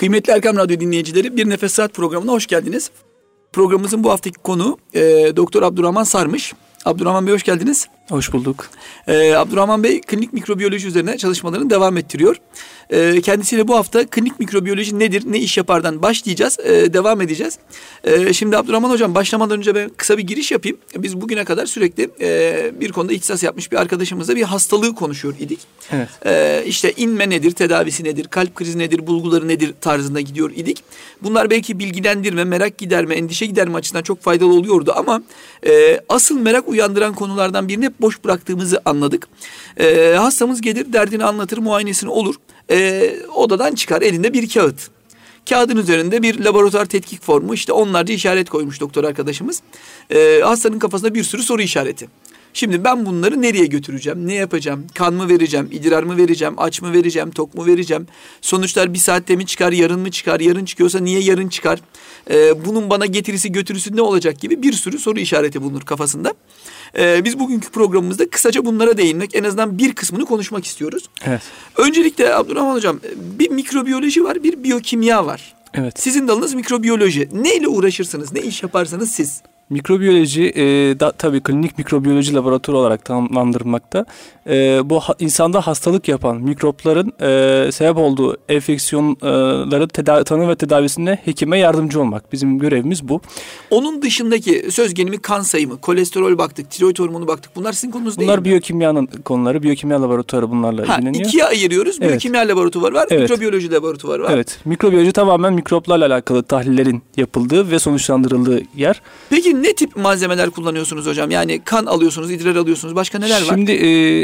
Kıymetli Erkam Radyo dinleyicileri, Bir Nefes Saat programına hoş geldiniz. Programımızın bu haftaki konuğu Doktor Abdurrahman Sarmış. Abdurrahman Bey hoş geldiniz. Hoş bulduk. Abdurrahman Bey klinik mikrobiyoloji üzerine çalışmalarını devam ettiriyor. Kendisiyle bu hafta klinik mikrobiyoloji nedir, ne iş yapardan başlayacağız, devam edeceğiz. Şimdi Abdurrahman Hocam, başlamadan önce ben kısa bir giriş yapayım. Biz bugüne kadar sürekli bir konuda ihtisas yapmış bir arkadaşımızla bir hastalığı konuşuyor idik. Evet. İşte inme nedir, tedavisi nedir, kalp krizi nedir, bulguları nedir tarzında gidiyor idik. Bunlar belki bilgilendirme, merak giderme, endişe giderme açısından çok faydalı oluyordu ama asıl merak uyandıran konulardan birini hep boş bıraktığımızı anladık. Hastamız gelir, derdini anlatır, muayenesini olur. Odadan çıkar elinde bir kağıt. Kağıdın üzerinde bir laboratuvar tetkik formu, işte onlarca işaret koymuş doktor arkadaşımız. Hastanın kafasında bir sürü soru işareti. Şimdi ben bunları nereye götüreceğim, ne yapacağım, kan mı vereceğim, idrar mı vereceğim, aç mı vereceğim, tok mu vereceğim, sonuçlar bir saatte mi çıkar, yarın mı çıkar, yarın çıkıyorsa niye yarın çıkar, bunun bana getirisi götürüsü ne olacak gibi bir sürü soru işareti bulunur kafasında. Biz bugünkü programımızda kısaca bunlara değinmek, en azından bir kısmını konuşmak istiyoruz. Evet. Öncelikle Abdurrahman Hocam, bir mikrobiyoloji var, bir biyokimya var. Evet. Sizin dalınız mikrobiyoloji. Neyle uğraşırsınız, ne iş yaparsanız siz? Mikrobiyoloji tabii klinik mikrobiyoloji laboratuvarı olarak tanımlandırılmakta. Bu insanda hastalık yapan mikropların sebep olduğu enfeksiyonları tanı ve tedavisinde hekime yardımcı olmak. Bizim görevimiz bu. Onun dışındaki söz gelimi kan sayımı, kolesterol baktık, tiroid hormonu baktık. Bunlar sizin konunuz değil mi? Bunlar biyokimyanın konuları. Biyokimya laboratuvarı bunlarla ilgileniyor. İkiye ayırıyoruz. Evet. Biyokimya laboratuvarı var, evet. Mikrobiyoloji laboratuvarı var. Evet. Mikrobiyoloji tamamen mikroplarla alakalı tahlillerin yapıldığı ve sonuçlandırıldığı yer. Peki ne tip malzemeler kullanıyorsunuz hocam? Yani kan alıyorsunuz, idrar alıyorsunuz. Başka neler var? Şimdi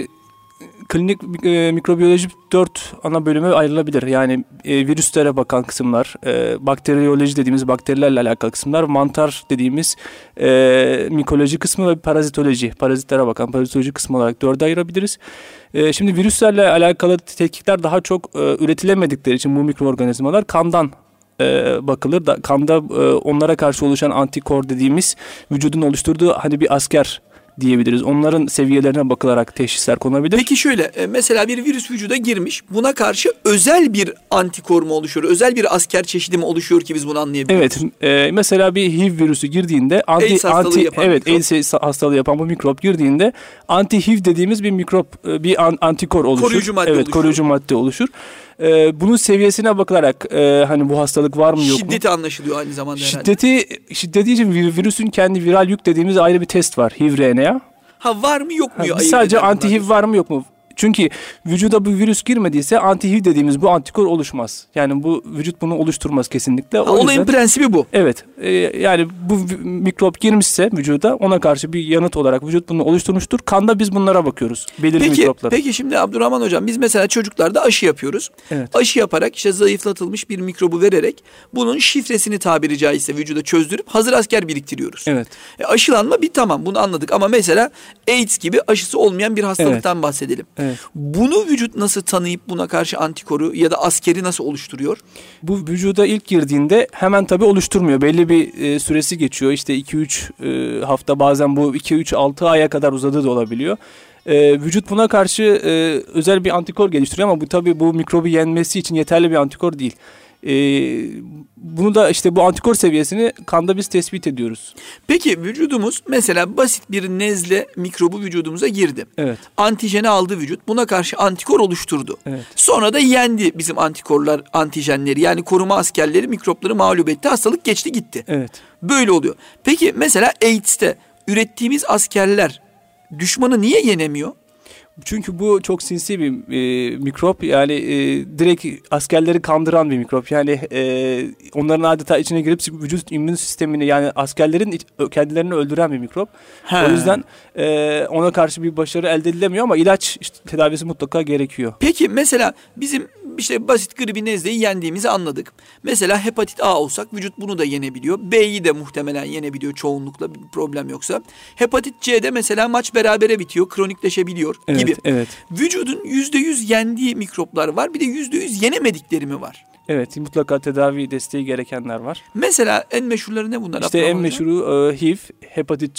klinik mikrobiyoloji 4 ana bölüme ayrılabilir. Yani virüslere bakan kısımlar, bakteriyoloji dediğimiz bakterilerle alakalı kısımlar, mantar dediğimiz mikoloji kısmı ve parazitoloji, parazitlere bakan parazitoloji kısmı olarak 4'e ayırabiliriz. Şimdi virüslerle alakalı tetkikler daha çok üretilemedikleri için bu mikroorganizmalar kandan bakılır. Kanda onlara karşı oluşan antikor dediğimiz vücudun oluşturduğu hani bir asker diyebiliriz. Onların seviyelerine bakılarak teşhisler konabilir. Peki şöyle, mesela bir virüs vücuda girmiş. Buna karşı özel bir antikor mu oluşuyor? Özel bir asker çeşidi mi oluşuyor ki biz bunu anlayabiliyoruz? Evet. Mesela bir HIV virüsü girdiğinde AIDS hastalığı yapan bu mikrop girdiğinde anti-HIV dediğimiz bir mikrop, bir antikor oluşur. Koruyucu madde oluşur. Koruyucu madde oluşur. Bunun seviyesine bakılarak hani bu hastalık var mı yok mu? Şiddeti anlaşılıyor aynı zamanda Şiddeti için virüsün kendi viral yük dediğimiz ayrı bir test var. HIV-RNA. Var mı yok mu? Sadece anti-HIV var mı yok mu? Çünkü vücuda bu virüs girmediyse anti-HIV dediğimiz bu antikor oluşmaz. Yani bu vücut bunu oluşturmaz kesinlikle. Olayın prensibi bu. Evet. Yani bu mikrop girmişse vücuda ona karşı bir yanıt olarak vücut bunu oluşturmuştur. Kanda biz bunlara bakıyoruz. Belirli mikroplara. Peki şimdi Abdurrahman Hocam, biz mesela çocuklarda aşı yapıyoruz. Evet. Aşı yaparak işte zayıflatılmış bir mikrobu vererek bunun şifresini tabiri caizse vücuda çözdürüp hazır asker biriktiriyoruz. Evet. Aşılanma tamam, bunu anladık ama mesela AIDS gibi aşısı olmayan bir hastalıktan bahsedelim. Evet. Bunu vücut nasıl tanıyıp buna karşı antikoru ya da askeri nasıl oluşturuyor? Bu vücuda ilk girdiğinde hemen tabii oluşturmuyor. Belli bir süresi geçiyor. İşte 2-3 hafta, bazen bu 2-3-6 aya kadar uzadığı da olabiliyor. Vücut buna karşı özel bir antikor geliştiriyor ama bu tabii bu mikrobu yenmesi için yeterli bir antikor değil. Bunu da işte bu antikor seviyesini kanda biz tespit ediyoruz. Peki vücudumuz mesela basit bir nezle mikrobu vücudumuza girdi. Evet. Antijeni aldı vücut. Buna karşı antikor oluşturdu. Evet. Sonra da yendi bizim antikorlar, antijenleri, yani koruma askerleri mikropları mağlup etti. Hastalık geçti gitti. Evet. Böyle oluyor. Peki mesela AIDS'te ürettiğimiz askerler düşmanı niye yenemiyor? Çünkü bu çok sinsi bir mikrop, yani direkt askerleri kandıran bir mikrop. Yani onların adeta içine girip vücut immün sistemini, yani askerlerin kendilerini öldüren bir mikrop. O yüzden ona karşı bir başarı elde edilemiyor ama ilaç tedavisi mutlaka gerekiyor. Peki mesela bizim işte basit gribi, nezleyi yendiğimizi anladık. Mesela hepatit A olsak vücut bunu da yenebiliyor. B'yi de muhtemelen yenebiliyor çoğunlukla, bir problem yoksa. Hepatit C'de mesela maç berabere bitiyor, kronikleşebiliyor gibi. Evet. Vücudun %100 yendiği mikroplar var, bir de %100 yenemedikleri mi var? Evet, mutlaka tedavi desteği gerekenler var. Mesela en meşhurları ne bunlar? İşte en meşhuru HIV, hepatit C.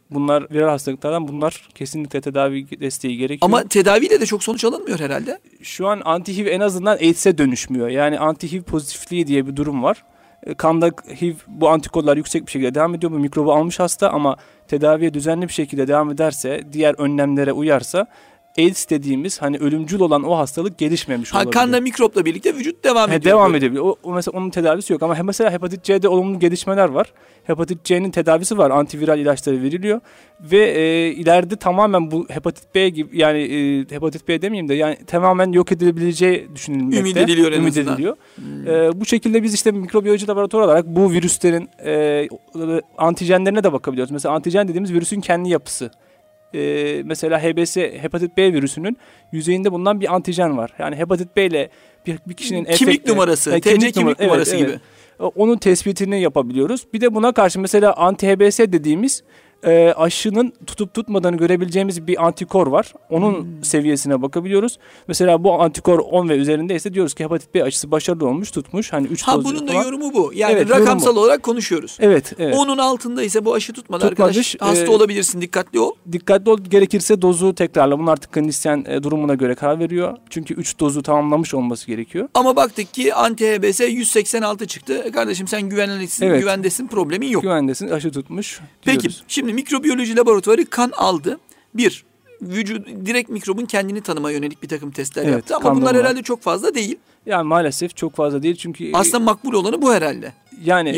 Bunlar viral hastalıklardan, bunlar kesinlikle tedavi desteği gerekiyor. Ama tedaviyle de çok sonuç alınmıyor herhalde. Şu an anti-HIV en azından AIDS'e dönüşmüyor. Yani anti-HIV pozitifliği diye bir durum var. Kanda HIV, bu antikorlar yüksek bir şekilde devam ediyor. Bu mikrobu almış hasta ama tedaviye düzenli bir şekilde devam ederse, diğer önlemlere uyarsa AIDS dediğimiz hani ölümcül olan o hastalık gelişmemiş olabilir. Kanda mikropla birlikte vücut devam ediyor. Devam edebiliyor. O mesela onun tedavisi yok ama mesela hepatit C'de olumlu gelişmeler var. Hepatit C'nin tedavisi var. Antiviral ilaçları veriliyor ve ileride tamamen bu hepatit B gibi, yani hepatit B demeyeyim de yani tamamen yok edilebileceği düşünülmekte. Ümit ediliyor en azından. Bu şekilde biz işte mikrobiyoloji laboratuvarı olarak bu virüslerin antijenlerine de bakabiliyoruz. Mesela antijen dediğimiz virüsün kendi yapısı. Mesela HBS, hepatit B virüsünün yüzeyinde bulunan bir antijen var. Yani hepatit B ile bir kişinin kimlik numarası, TC kimlik numarası gibi. Evet. Onun tespitini yapabiliyoruz. Bir de buna karşı mesela anti-HBS dediğimiz aşının tutup tutmadığını görebileceğimiz bir antikor var. Onun seviyesine bakabiliyoruz. Mesela bu antikor 10 ve üzerindeyse diyoruz ki hepatit B aşısı başarılı olmuş, tutmuş. Hani 3 doz bunun da falan. yorumu bu. Yani rakamsal olarak konuşuyoruz. Evet. Onun altında ise bu aşı tutmadı arkadaş. Hasta olabilirsin, dikkatli ol. Dikkatli ol, gerekirse dozu tekrarla. Bunun artık klinisyen durumuna göre karar veriyor. Çünkü 3 dozu tamamlamış olması gerekiyor. Ama baktık ki anti-HBS 186 çıktı. Kardeşim sen güvenlisin, güvendesin, problemin yok. Güvendesin, aşı tutmuş diyoruz. Peki, şimdi mikrobiyoloji laboratuvarı kan aldı. Direkt mikrobun kendini tanıma yönelik bir takım testler yaptı. Ama bunlar herhalde çok fazla değil. Yani maalesef çok fazla değil çünkü... Aslında makbul olanı bu herhalde. Yani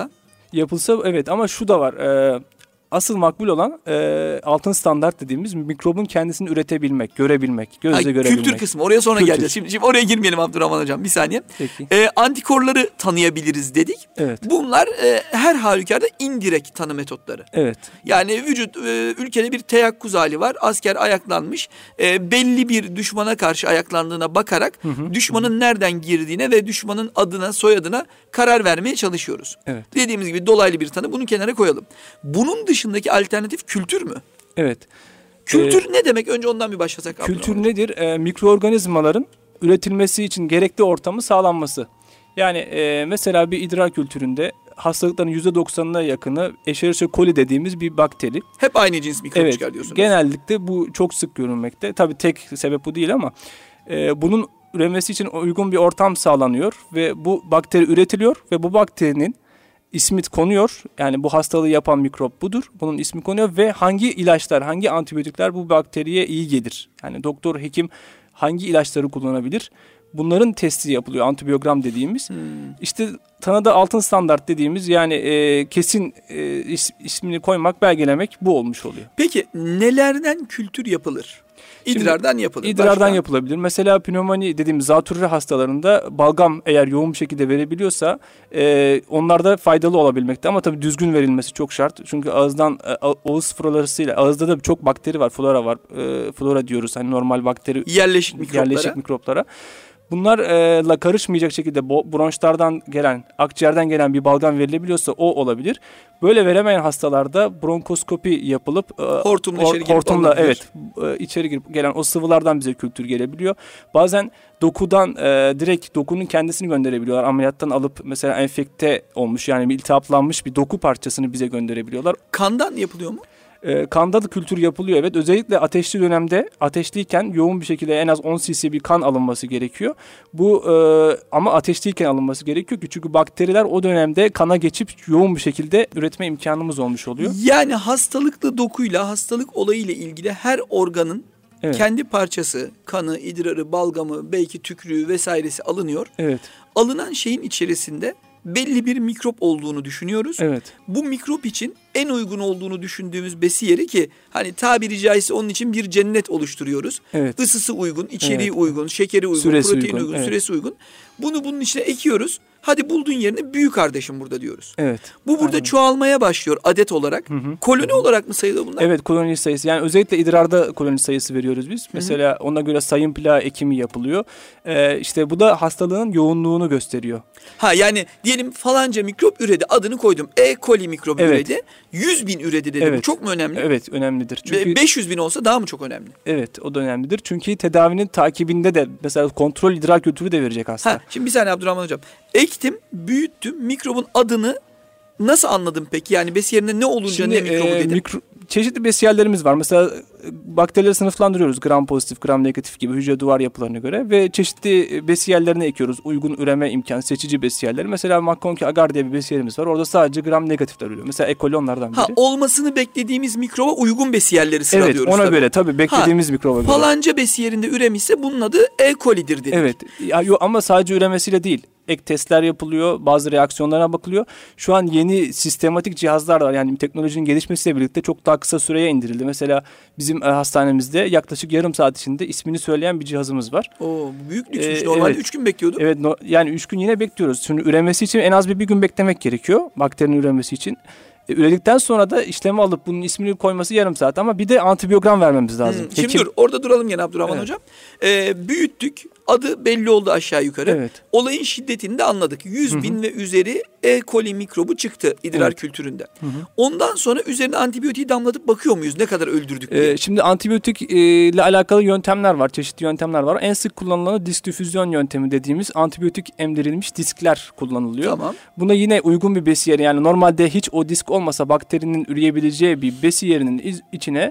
Yapılsa evet, ama şu da var. Asıl makbul olan altın standart dediğimiz mikrobun kendisini üretebilmek, görebilmek, gözle görebilmek. Kültür kısmı, oraya sonra geleceğiz. Şimdi oraya girmeyelim Abdurrahman Hocam, bir saniye. Antikorları tanıyabiliriz dedik. Evet. Bunlar her halükarda indirekt tanı metotları. Evet. Yani vücut ülkede bir teyakkuz hali var. Asker ayaklanmış. Belli bir düşmana karşı ayaklandığına bakarak düşmanın nereden girdiğine ve düşmanın adına, soyadına karar vermeye çalışıyoruz. Evet. Dediğimiz gibi dolaylı bir tanı. Bunu kenara koyalım. Bunun dışındaki alternatif kültür mü? Evet. Kültür ne demek? Önce ondan bir başlasak. Kültür nedir? Mikroorganizmaların üretilmesi için gerekli ortamı sağlanması. Yani mesela bir idrar kültüründe hastalıkların %90'ına yakını Escherichia coli dediğimiz bir bakteri. Hep aynı cins mikrop çıkar diyorsunuz. Genellikle bu çok sık görülmekte. Tabii tek sebep bu değil ama bunun üremesi için uygun bir ortam sağlanıyor ve bu bakteri üretiliyor ve bu bakterinin ismi konuyor. Yani bu hastalığı yapan mikrop budur. Bunun ismi konuyor ve hangi ilaçlar, hangi antibiyotikler bu bakteriye iyi gelir? Yani doktor, hekim hangi ilaçları kullanabilir? Bunların testi yapılıyor, antibiyogram dediğimiz. İşte tanıda altın standart dediğimiz, yani kesin ismini koymak, belgelemek bu olmuş oluyor. Peki nelerden kültür yapılır? İdrardan yapılır. İdrardan yapılabilir. Mesela pnömoni dediğimiz zatürre hastalarında balgam eğer yoğun bir şekilde verebiliyorsa onlarda faydalı olabilmekte. Ama tabii düzgün verilmesi çok şart. Çünkü ağızdan, ağız florasıyla, ağızda da çok bakteri var, flora var. Flora diyoruz, hani normal bakteri. Yerleşik mikroplara. Bunlarla karışmayacak şekilde bronşlardan gelen, akciğerden gelen bir balgam verilebiliyorsa o olabilir. Böyle veremeyen hastalarda bronkoskopi yapılıp hortumla içeri girip gelen o sıvılardan bize kültür gelebiliyor. Bazen dokudan direkt dokunun kendisini gönderebiliyorlar. Ameliyattan alıp mesela enfekte olmuş, yani iltihaplanmış bir doku parçasını bize gönderebiliyorlar. Kandan yapılıyor mu? Kanda da kültür yapılıyor, evet. Özellikle ateşli dönemde, ateşliyken yoğun bir şekilde en az 10 cc bir kan alınması gerekiyor. Bu ama ateşliyken alınması gerekiyor ki çünkü bakteriler o dönemde kana geçip yoğun bir şekilde üretme imkanımız olmuş oluyor. Yani hastalıklı dokuyla, hastalık olayıyla ilgili her organın kendi parçası, kanı, idrarı, balgamı, belki tükrüğü vesairesi alınıyor. Evet. Alınan şeyin içerisinde belli bir mikrop olduğunu düşünüyoruz. Evet. Bu mikrop için en uygun olduğunu düşündüğümüz besi yeri, ki hani tabiri caizse onun için bir cennet oluşturuyoruz. Evet. Isısı uygun, içeriği uygun, şekeri uygun, protein uygun, süresi uygun. Bunu bunun içine ekiyoruz. Hadi bulduğun yerine büyük kardeşim burada diyoruz. Evet. Bu burada çoğalmaya başlıyor adet olarak. Koloni olarak mı sayılıyor bunlar? Evet, koloni sayısı. Yani özellikle idrarda koloni sayısı veriyoruz biz. Mesela ona göre sayım plağı ekimi yapılıyor. İşte bu da hastalığın yoğunluğunu gösteriyor. Yani diyelim falanca mikrop üredi, adını koydum. E. coli mikrobu üredi. 100.000 üredi dedim. Evet. Bu çok mu önemli? Evet, önemlidir. Çünkü 500.000 olsa daha mı çok önemli? Evet, o da önemlidir. Çünkü tedavinin takibinde de mesela kontrol idrar kültürü de verecek hasta. Şimdi bir saniye Abdurrahman Hocam. Ektim, büyüttüm. Mikrobun adını nasıl anladım peki? Yani besi yerine ne olunca ne mikrobu dedim? çeşitli besiyerlerimiz var. Mesela bakterileri sınıflandırıyoruz. Gram pozitif, gram negatif gibi hücre duvar yapılarına göre ve çeşitli besiyerlerine ekiyoruz. Uygun üreme imkanı, seçici besiyerleri. Mesela McConkey agar diye bir besiyerimiz var. Orada sadece gram negatifler ürüyor. Mesela E. coli onlardan biri. Olmasını beklediğimiz mikroba uygun besiyerleri sıralıyoruz. Evet, ona göre tabii beklediğimiz mikroba göre. Falanca besiyerinde üremişse bunun adı E. coli'dir dedik. Evet. Ama sadece üremesiyle değil. Ek testler yapılıyor, bazı reaksiyonlara bakılıyor. Şu an yeni sistematik cihazlar var. Yani teknolojinin gelişmesiyle birlikte çok daha kısa süreye indirildi. Mesela bizim hastanemizde yaklaşık yarım saat içinde ismini söyleyen bir cihazımız var. Bu büyük lüksmüş. Normalde 3 gün bekliyorduk. Evet, yani 3 gün yine bekliyoruz. Şimdi üremesi için en az bir gün beklemek gerekiyor. Bakterinin üremesi için. Üredikten sonra da işlemi alıp bunun ismini koyması yarım saat ama bir de antibiyogram vermemiz lazım. Şimdi dur orada duralım yine Abdurrahman Hocam. Büyüttük, adı belli oldu aşağı yukarı. Evet. Olayın şiddetini de anladık. 100 bin ve üzeri E. coli mikrobu çıktı idrar kültüründe. Ondan sonra üzerine antibiyotiği damlatıp bakıyor muyuz ne kadar öldürdük diye? Şimdi antibiyotik ile alakalı yöntemler var, çeşitli yöntemler var. En sık kullanılanı disk difüzyon yöntemi dediğimiz antibiyotik emdirilmiş diskler kullanılıyor. Tamam. Buna yine uygun bir besiyer, yani normalde hiç o disk olmasa bakterinin üreyebileceği bir besiyerinin içine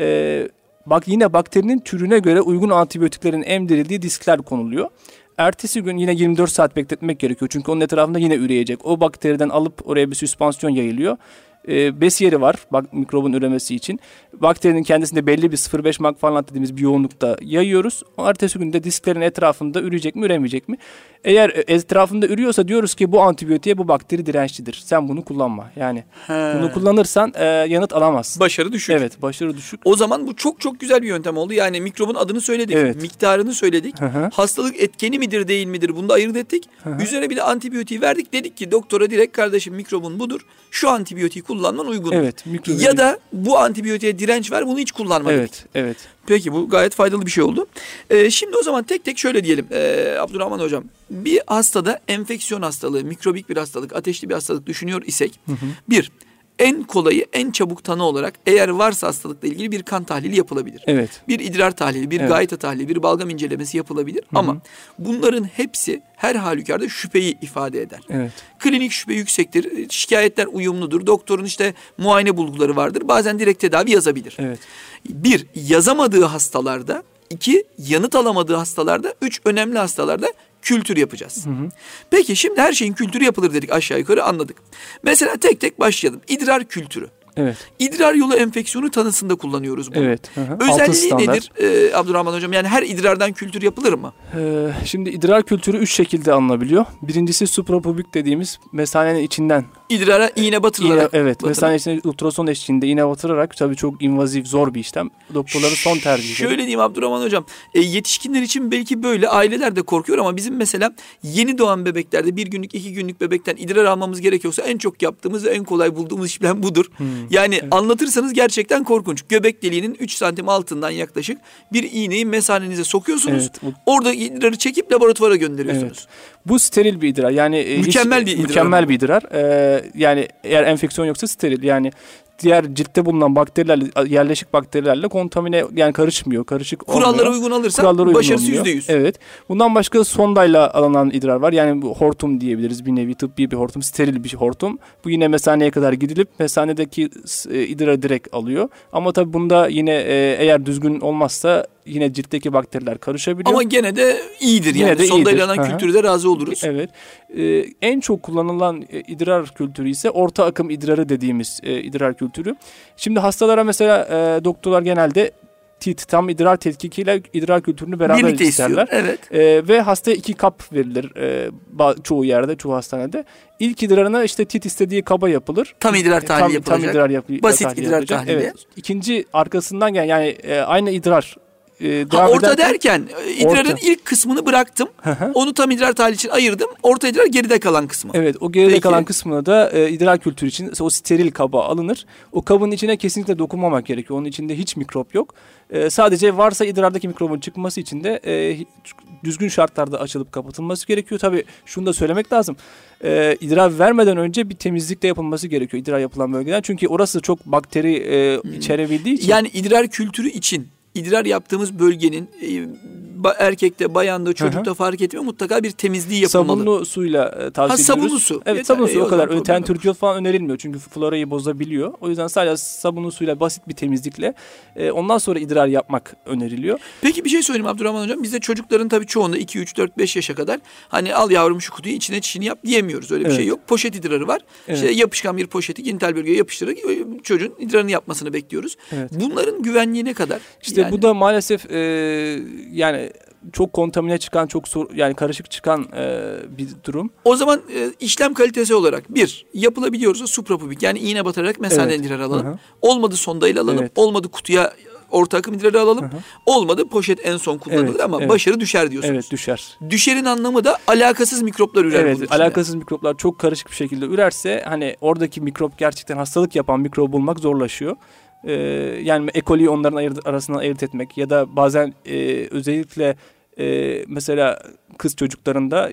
yine bakterinin türüne göre uygun antibiyotiklerin emdirildiği diskler konuluyor. Ertesi gün yine 24 saat bekletmek gerekiyor. Çünkü onun etrafında yine üreyecek. O bakteriden alıp oraya bir süspansiyon yayılıyor. Besiyeri var mikrobun üremesi için. Bakterinin kendisinde belli bir 0,5 makfarlant dediğimiz bir yoğunlukta yayıyoruz. O ertesi günde disklerin etrafında üreyecek mi, üremeyecek mi? Eğer etrafında ürüyorsa diyoruz ki bu antibiyotiğe bu bakteri dirençlidir. Sen bunu kullanma. Yani bunu kullanırsan yanıt alamazsın. Başarı düşük. Evet, başarı düşük. O zaman bu çok çok güzel bir yöntem oldu. Yani mikrobun adını söyledik, miktarını söyledik. Hastalık etkeni midir değil midir bunu da ayırt ettik. Üzerine bir de antibiyotiği verdik. Dedik ki doktora direkt kardeşim mikrobun budur. Şu antibiyotiği kullanman uygundur. Evet, ya da bu antibiyotiğe direnç ver bunu hiç kullanma dedik. Evet. Peki bu gayet faydalı bir şey oldu. Şimdi o zaman tek tek şöyle diyelim Abdurrahman Hocam. Bir hastada enfeksiyon hastalığı, mikrobik bir hastalık, ateşli bir hastalık düşünüyor isek. Bir, en kolayı, en çabuk tanı olarak eğer varsa hastalıkla ilgili bir kan tahlili yapılabilir. Evet. Bir idrar tahlili, bir gayta tahlili, bir balgam incelemesi yapılabilir. Ama bunların hepsi her halükarda şüpheyi ifade eder. Evet. Klinik şüphe yüksektir, şikayetler uyumludur, doktorun işte muayene bulguları vardır. Bazen direkt tedavi yazabilir. Evet. Bir, yazamadığı hastalarda, iki, yanıt alamadığı hastalarda, üç, önemli hastalarda kültür yapacağız. Peki şimdi her şeyin kültürü yapılır dedik, aşağı yukarı anladık. Mesela tek tek başlayalım. İdrar kültürü. Evet. İdrar yolu enfeksiyonu tanısında kullanıyoruz bunu. Evet. Özelliği nedir Abdurrahman Hocam? Yani her idrardan kültür yapılır mı? Şimdi idrar kültürü 3 şekilde alınabiliyor. Birincisi suprapubik dediğimiz mesanenin içinden. İdrara iğne batırılarak. Evet. Mesanenin içine ultrason eşliğinde iğne batırarak, tabii çok invaziv, zor bir işlem. Doktorların son tercihi. Şöyle diyeyim Abdurrahman Hocam. Yetişkinler için belki böyle, aileler de korkuyor ama bizim mesela yeni doğan bebeklerde 1 günlük 2 günlük bebekten idrar almamız gerekiyorsa en çok yaptığımız ve en kolay bulduğumuz işlem budur. Yani anlatırsanız gerçekten korkunç. Göbek deliğinin 3 santim altından yaklaşık bir iğneyi mesanenize sokuyorsunuz. Evet. Orada idrarı çekip laboratuvara gönderiyorsunuz. Evet. Bu steril bir idrar. Yani mükemmel bir idrar. Yani eğer enfeksiyon yoksa steril. Yani diğer ciltte bulunan bakterilerle, yerleşik bakterilerle kontamine, yani karışmıyor. Karışık olmuyor. Kurallara uygun alırsak başarısı %100. Evet. Bundan başka sondayla alınan idrar var. Yani bu hortum diyebiliriz, bir nevi tıbbi bir hortum, steril bir hortum. Bu yine mesaneye kadar gidilip mesanedeki idrarı direkt alıyor. Ama tabii bunda yine eğer düzgün olmazsa yine ciltteki bakteriler karışabiliyor. Ama gene de iyidir yani. De sondayla alınan kültürde razı oluruz. Evet. En çok kullanılan idrar kültürü ise orta akım idrarı dediğimiz idrar kültürü. Şimdi hastalara mesela doktorlar genelde tam idrar tetkikiyle idrar kültürünü beraber birlikte isterler. Evet. Ve hastaya 2 kap verilir çoğu yerde, çoğu hastanede. İlk idrarına işte TİT istediği kaba yapılır. Tam idrar tahlili yapılacak. Tam idrar basit idrar tahlili. Evet. İkinci arkasından yani aynı idrar. Orta derken idrarın ilk kısmını bıraktım. Onu tam idrar tahlili için ayırdım. Orta idrar geride kalan kısmı. Evet, o geride kalan kısmına da idrar kültürü için o steril kaba alınır. O kabın içine kesinlikle dokunmamak gerekiyor. Onun içinde hiç mikrop yok. Sadece varsa idrardaki mikrobun çıkması için de düzgün şartlarda açılıp kapatılması gerekiyor. Tabii şunu da söylemek lazım. İdrar vermeden önce bir temizlik de yapılması gerekiyor idrar yapılan bölgeden. Çünkü orası çok bakteri içerebildiği için. Yani idrar kültürü için idrar yaptığımız bölgenin erkekte, bayanda, çocukta fark etmiyor. Mutlaka bir temizliği yapılmalı. Sabunlu suyla tavsiye ediyoruz. Sabunlu su. Evet, sabunlu su o kadar. Tentürdiyot falan önerilmiyor. Çünkü florayı bozabiliyor. O yüzden sadece sabunlu suyla basit bir temizlikle ondan sonra idrar yapmak öneriliyor. Peki bir şey söyleyeyim Abdurrahman Hocam. Bizde çocukların tabii çoğunda 2, 3, 4, 5 yaşa kadar hani al yavrum şu kutuyu içine çişini yap diyemiyoruz. Öyle bir şey yok. Poşet idrarı var. Evet. İşte yapışkan bir poşeti genital bölgeye yapıştırarak çocuğun idrarını yapmasını bekliyoruz. Evet. Bunların güvenliği ne kadar? İşte yani bu da maalesef yani çok kontamine çıkan, çok yani karışık çıkan bir durum. O zaman işlem kalitesi olarak yapılabiliyorsa suprapubik yani iğne batarak mesaneden idrar alalım. Hı-hı. Olmadı sondayla alalım. Evet. Olmadı kutuya orta akım idrarı alalım. Hı-hı. Olmadı poşet en son kullanılır ama başarı düşer diyorsunuz. Evet, düşer. Düşerin anlamı da alakasız mikroplar ürer. Evet, alakasız mikroplar çok karışık bir şekilde ürerse hani oradaki mikrop gerçekten hastalık yapan mikrobu bulmak zorlaşıyor. Yani E. coli'yi onların arasından ayırt etmek ya da bazen özellikle mesela kız çocuklarında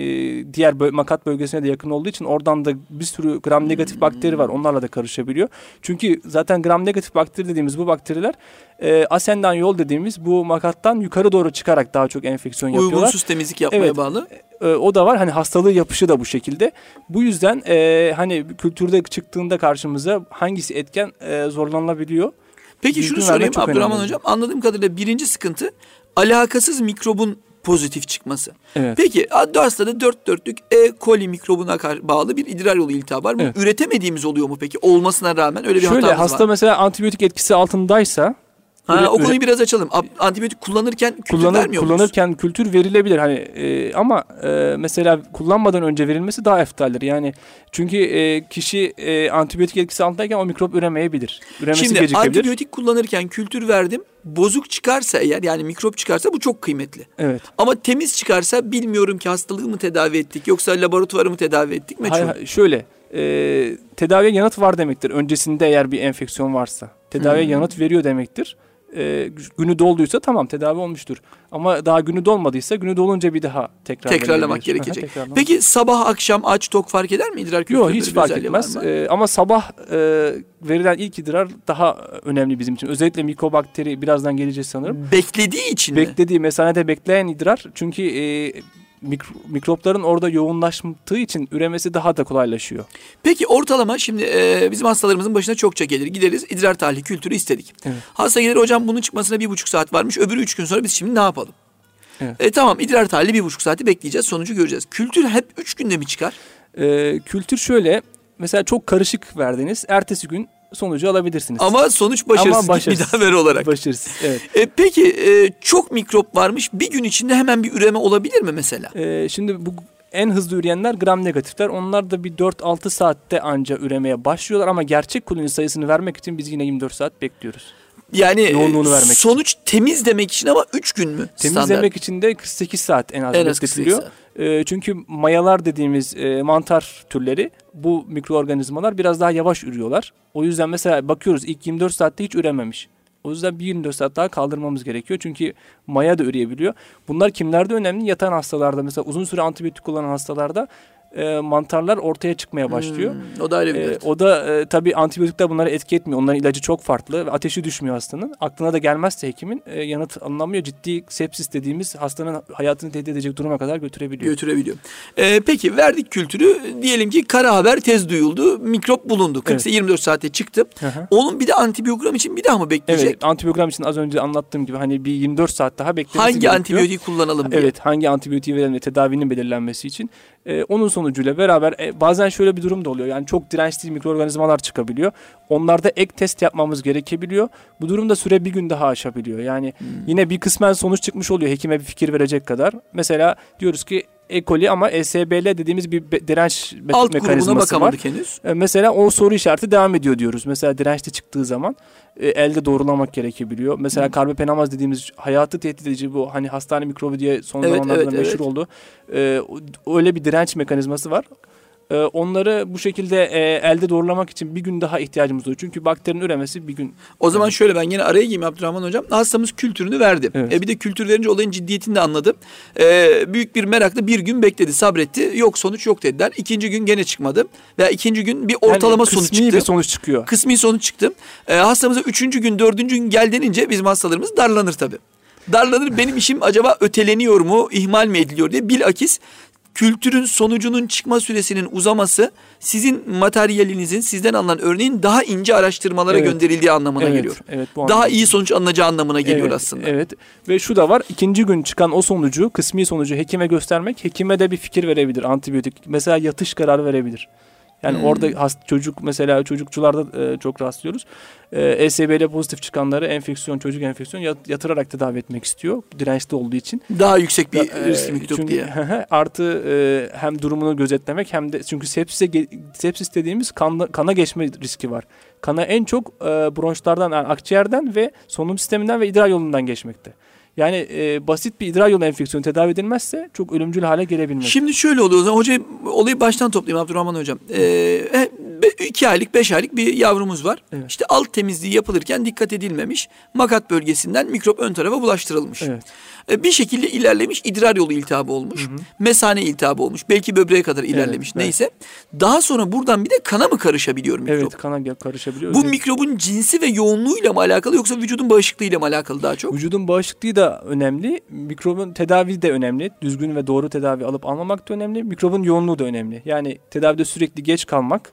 diğer makat bölgesine de yakın olduğu için oradan da bir sürü gram negatif bakteri var. Onlarla da karışabiliyor. Çünkü zaten gram negatif bakteri dediğimiz bu bakteriler ascendant yol dediğimiz bu makattan yukarı doğru çıkarak daha çok enfeksiyon yapıyorlar. Uygunsuz temizlik yapmaya bağlı. O da var. Hani hastalığı yapışı da bu şekilde. Bu yüzden hani kültürde çıktığında karşımıza hangisi etken zorlanılabiliyor. Peki şunu sorayım Abdurrahman Hocam. Anladığım kadarıyla birinci sıkıntı alakasız mikrobun pozitif çıkması. Evet. Peki hastada 4 dörtlük E. coli mikrobuna bağlı bir idrar yolu iltihabı var. Bu üretemediğimiz oluyor mu peki? Olmasına rağmen öyle bir hatamız var. Şöyle hasta mesela antibiyotik etkisi altındaysa o konuyu biraz açalım. Antibiyotik kullanırken kültür vermiyor muyuz? Kullanırken kültür verilebilir hani ama mesela kullanmadan önce verilmesi daha eftaldir. Yani çünkü kişi antibiyotik etkisi altındayken o mikrop üremeyebilir. Şimdi antibiyotik kullanırken kültür verdim. Bozuk çıkarsa eğer yani mikrop çıkarsa bu çok kıymetli. Evet. Ama temiz çıkarsa bilmiyorum ki hastalığı mı tedavi ettik yoksa laboratuvarı mı tedavi ettik meçhul. Hayır, şöyle tedaviye yanıt var demektir. Öncesinde eğer bir enfeksiyon varsa tedaviye yanıt veriyor demektir. Günü dolduysa tamam tedavi olmuştur. Ama daha günü dolmadıysa günü dolunca bir daha tekrarlamak gerekecek. Peki sabah akşam aç tok fark eder mi idrar kültürleri? Yok hiç fark etmez. Ama sabah verilen ilk idrar daha önemli bizim için. Özellikle mikobakteri birazdan geleceğiz sanırım. Beklediği için mi? Mesanede bekleyen idrar çünkü mikropların orada yoğunlaştığı için üremesi daha da kolaylaşıyor. Peki ortalama şimdi bizim hastalarımızın başına çokça gelir. Gideriz idrar tahlili kültürü istedik. Evet. Hasta gelir hocam bunun çıkmasına 1,5 saat varmış. Öbürü 3 gün sonra biz şimdi ne yapalım? Evet. Tamam idrar tahlili 1,5 saati bekleyeceğiz. Sonucu göreceğiz. Kültür hep 3 günde mi çıkar? Kültür şöyle mesela çok karışık verdiniz. Ertesi gün sonucu alabilirsiniz. Ama sonuç başarısız. Bir daha ver olarak. Başarısız, evet. Peki çok mikrop varmış. Bir gün içinde hemen bir üreme olabilir mi mesela? Şimdi bu en hızlı üreyenler gram negatifler. Onlar da bir 4-6 saatte anca üremeye başlıyorlar. Ama gerçek koloni sayısını vermek için biz yine 24 saat bekliyoruz. Yani sonuç temiz demek için ama 3 gün mü? Temiz standart? Demek için de 48 saat en az bekletiliyor. Çünkü mayalar dediğimiz mantar türleri bu mikroorganizmalar biraz daha yavaş ürüyorlar. O yüzden mesela bakıyoruz ilk 24 saatte hiç ürememiş. O yüzden bir 24 saat daha kaldırmamız gerekiyor. Çünkü maya da üreyebiliyor. Bunlar kimlerde önemli? Yatan hastalarda mesela uzun süre antibiyotik kullanan hastalarda mantarlar ortaya çıkmaya başlıyor. O da ayrı bir o da tabii antibiyotikler bunlara etki etmiyor. Onların ilacı çok farklı ve ateşi düşmüyor hastanın. Aklına da gelmezse hekimin yanıt alınamıyor. Ciddi sepsis dediğimiz hastanın hayatını tehdit edecek duruma kadar götürebiliyor. Peki verdik kültürü. Diyelim ki kara haber tez duyuldu. Mikrop bulundu. 24 saate çıktı. Hı-hı. Onun bir de antibiyogram için bir daha mı bekleyecek? Evet, antibiyogram için az önce anlattığım gibi hani bir 24 saat daha beklemesi gerekiyor. Hangi antibiyotiği kullanalım diye. Evet, hangi antibiyotiği verelim diye tedavinin belirlenmesi için. Onun sonucuyla beraber bazen şöyle bir durum da oluyor. Yani çok dirençli mikroorganizmalar çıkabiliyor. Onlarda ek test yapmamız gerekebiliyor. Bu durumda süre bir gün daha aşabiliyor. Yani yine bir kısmen sonuç çıkmış oluyor hekime bir fikir verecek kadar. Mesela diyoruz ki E. coli ama ESBL dediğimiz bir direnç alt mekanizması grubuna bakamadık henüz. Mesela o soru işareti devam ediyor diyoruz. Mesela dirençli çıktığı zaman elde doğrulamak gerekebiliyor. Mesela karbapenamaz dediğimiz hayatı tehdit edici bu hani hastane mikrobu diye son zamanlarda meşhur oldu. Öyle bir direnç mekanizması var. Onları bu şekilde elde doğrulamak için bir gün daha ihtiyacımız oluyor. Çünkü bakterinin üremesi bir gün. O zaman şöyle, ben yine araya gireyim Abdurrahman Hocam. Hastamız kültürünü verdi. Evet. Bir de kültür verince olayın ciddiyetini de anladı. Büyük bir merakla bir gün bekledi, sabretti. Yok, sonuç yok dediler. İkinci gün gene çıkmadı. Veya ikinci gün bir ortalama sonuç çıktı. Kısmi bir sonuç çıkıyor. Kısmi sonuç çıktı. Hastamıza üçüncü gün, dördüncü gün gel denince bizim hastalarımız darlanır tabii. Darlanır, benim işim acaba öteleniyor mu, ihmal mi ediliyor diye. Bilakis kültürün sonucunun çıkma süresinin uzaması sizin materyalinizin, sizden alınan örneğin daha ince araştırmalara gönderildiği anlamına geliyor. Evet, daha iyi sonuç alınacağı anlamına geliyor aslında. Evet, ve şu da var, ikinci gün çıkan o sonucu, kısmi sonucu hekime göstermek, hekime de bir fikir verebilir, antibiyotik. Mesela yatış kararı verebilir. Yani orada çocuk, mesela çocukçularda çok rastlıyoruz. ESBL pozitif çıkanları çocuk enfeksiyon yatırarak tedavi etmek istiyor. Dirençli olduğu için. Daha yüksek bir riskli mikrop diye. Artı hem durumunu gözetlemek hem de çünkü sepsis dediğimiz kana geçme riski var. Kana en çok bronşlardan, yani akciğerden ve solunum sisteminden ve idrar yolundan geçmekte. Yani basit bir idrar yolu enfeksiyonu tedavi edilmezse çok ölümcül hale gelebilmez. Şimdi şöyle oluyor o zaman hocam, olayı baştan toplayayım Abdurrahman Hocam. 2 aylık 5 aylık bir yavrumuz var. Evet. İşte alt temizliği yapılırken dikkat edilmemiş. Makat bölgesinden mikrop ön tarafa bulaştırılmış. Evet. Bir şekilde ilerlemiş, idrar yolu iltihabı olmuş. Mesane iltihabı olmuş. Belki böbreğe kadar ilerlemiş. Evet, neyse. Daha sonra buradan bir de kana mı karışabiliyor mikrop? Evet, kana karışabiliyor. Bu mikrobun cinsi ve yoğunluğuyla mı alakalı, yoksa vücudun bağışıklığıyla mı alakalı daha çok? Vücudun bağışıklığı da önemli. Mikrobun tedavi de önemli. Düzgün ve doğru tedavi alıp almamak da önemli. Mikrobun yoğunluğu da önemli. Yani tedavide sürekli geç kalmak,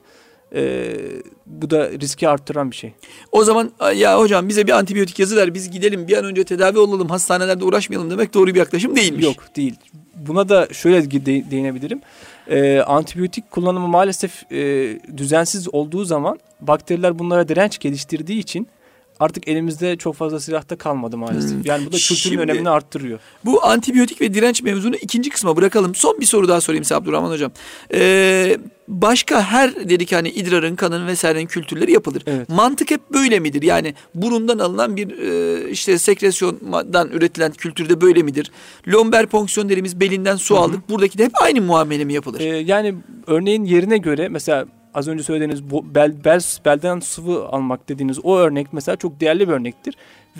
bu da riski arttıran bir şey. O zaman ya hocam bize bir antibiyotik yazı ver, biz gidelim bir an önce tedavi olalım, hastanelerde uğraşmayalım demek doğru bir yaklaşım değilmiş. Yok, değil. Buna da şöyle değinebilirim. Antibiyotik kullanımı maalesef düzensiz olduğu zaman bakteriler bunlara direnç geliştirdiği için artık elimizde çok fazla silah da kalmadı maalesef. Yani bu da kültürün önemini arttırıyor. Bu antibiyotik ve direnç mevzunu ikinci kısma bırakalım. Son bir soru daha sorayım size Abdurrahman Hocam. Başka her dedik hani idrarın, kanın vesairenin kültürleri yapılır. Evet. Mantık hep böyle midir? Yani burundan alınan bir işte sekresyondan üretilen kültürde böyle midir? Lomber ponksiyon dediğimiz belinden su aldık. Buradaki de hep aynı muamele mi yapılır? Yani örneğin yerine göre mesela az önce söylediğiniz belden sıvı almak dediğiniz o örnek mesela çok değerli bir örnektir.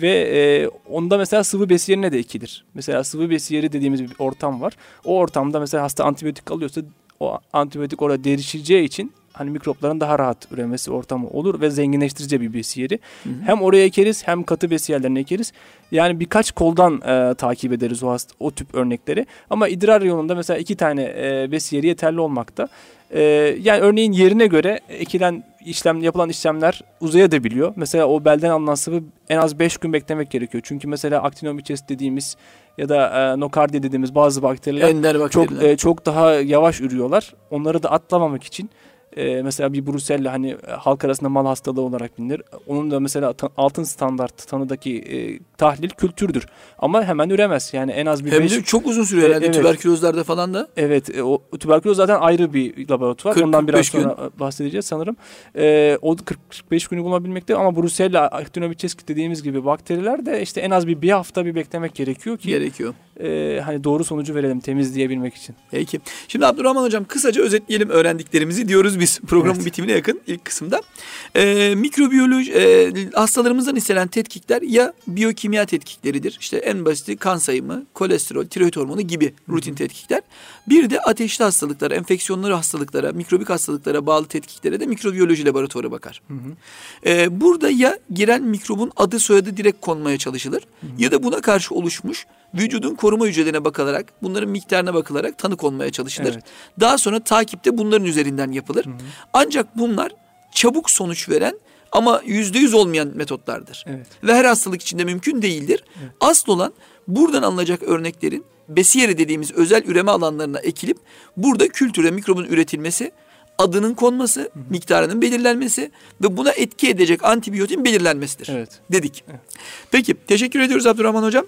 Ve onda mesela sıvı besiyerine de ekilir. Mesela sıvı besiyeri dediğimiz bir ortam var. O ortamda mesela hasta antibiyotik alıyorsa o antibiyotik orada derişeceği için hani mikropların daha rahat üremesi ortamı olur ve zenginleştirici bir besiyeri. Hem oraya ekeriz hem katı besiyerlerine ekeriz. Yani birkaç koldan takip ederiz o tip örnekleri. Ama idrar yolunda mesela 2 tane besiyeri yeterli olmakta. Yani örneğin yerine göre yapılan işlemler uzayabiliyor. Mesela o belden alınan sıvı en az 5 gün beklemek gerekiyor. Çünkü mesela Actinomyces dediğimiz ya da Nocardia dediğimiz bazı bakteriler çok daha yavaş ürüyorlar. Onları da atlamamak için mesela bir Brusella hani halk arasında mal hastalığı olarak bilinir. Onun da mesela altın standart tanıdaki tahlil kültürdür. Ama hemen üremez. Yani en az bir çok uzun sürüyor herhalde tüberkülozlarda falan da. Evet. O tüberküloz zaten ayrı bir laboratuvar. Ondan biraz sonra bahsedeceğiz sanırım. O 45 günü bulabilmekte ama Brusella, Actinomyces dediğimiz gibi bakteriler de işte en az bir hafta beklemek gerekiyor ki. Hani doğru sonucu verelim temizleyebilmek için. Peki. Şimdi Abdurrahman Hocam kısaca özetleyelim öğrendiklerimizi diyoruz biz programın bitimine yakın ilk kısımda. Mikrobiyoloji hastalarımızdan istenen tetkikler ya biyokimya tetkikleridir. İşte en basiti kan sayımı, kolesterol, tiroid hormonu gibi rutin tetkikler. Bir de ateşli hastalıklara, enfeksiyonları hastalıklara, mikrobik hastalıklara bağlı tetkiklere de mikrobiyoloji laboratuvarı bakar. Burada ya giren mikrobun adı soyadı direkt konmaya çalışılır ya da buna karşı oluşmuş vücudun koruma hücrelerine bakılarak, bunların miktarına bakılarak tanı konmaya çalışılır. Evet. Daha sonra takipte bunların üzerinden yapılır. Ancak bunlar çabuk sonuç veren ama %100 olmayan metotlardır. Evet. Ve her hastalık içinde mümkün değildir. Evet. Asıl olan buradan alınacak örneklerin besiyeri dediğimiz özel üreme alanlarına ekilip burada kültürde mikrobun üretilmesi, adının konması, miktarının belirlenmesi ve buna etki edecek antibiyotin belirlenmesidir. Evet. Dedik. Evet. Peki teşekkür ediyoruz Abdurrahman Hocam.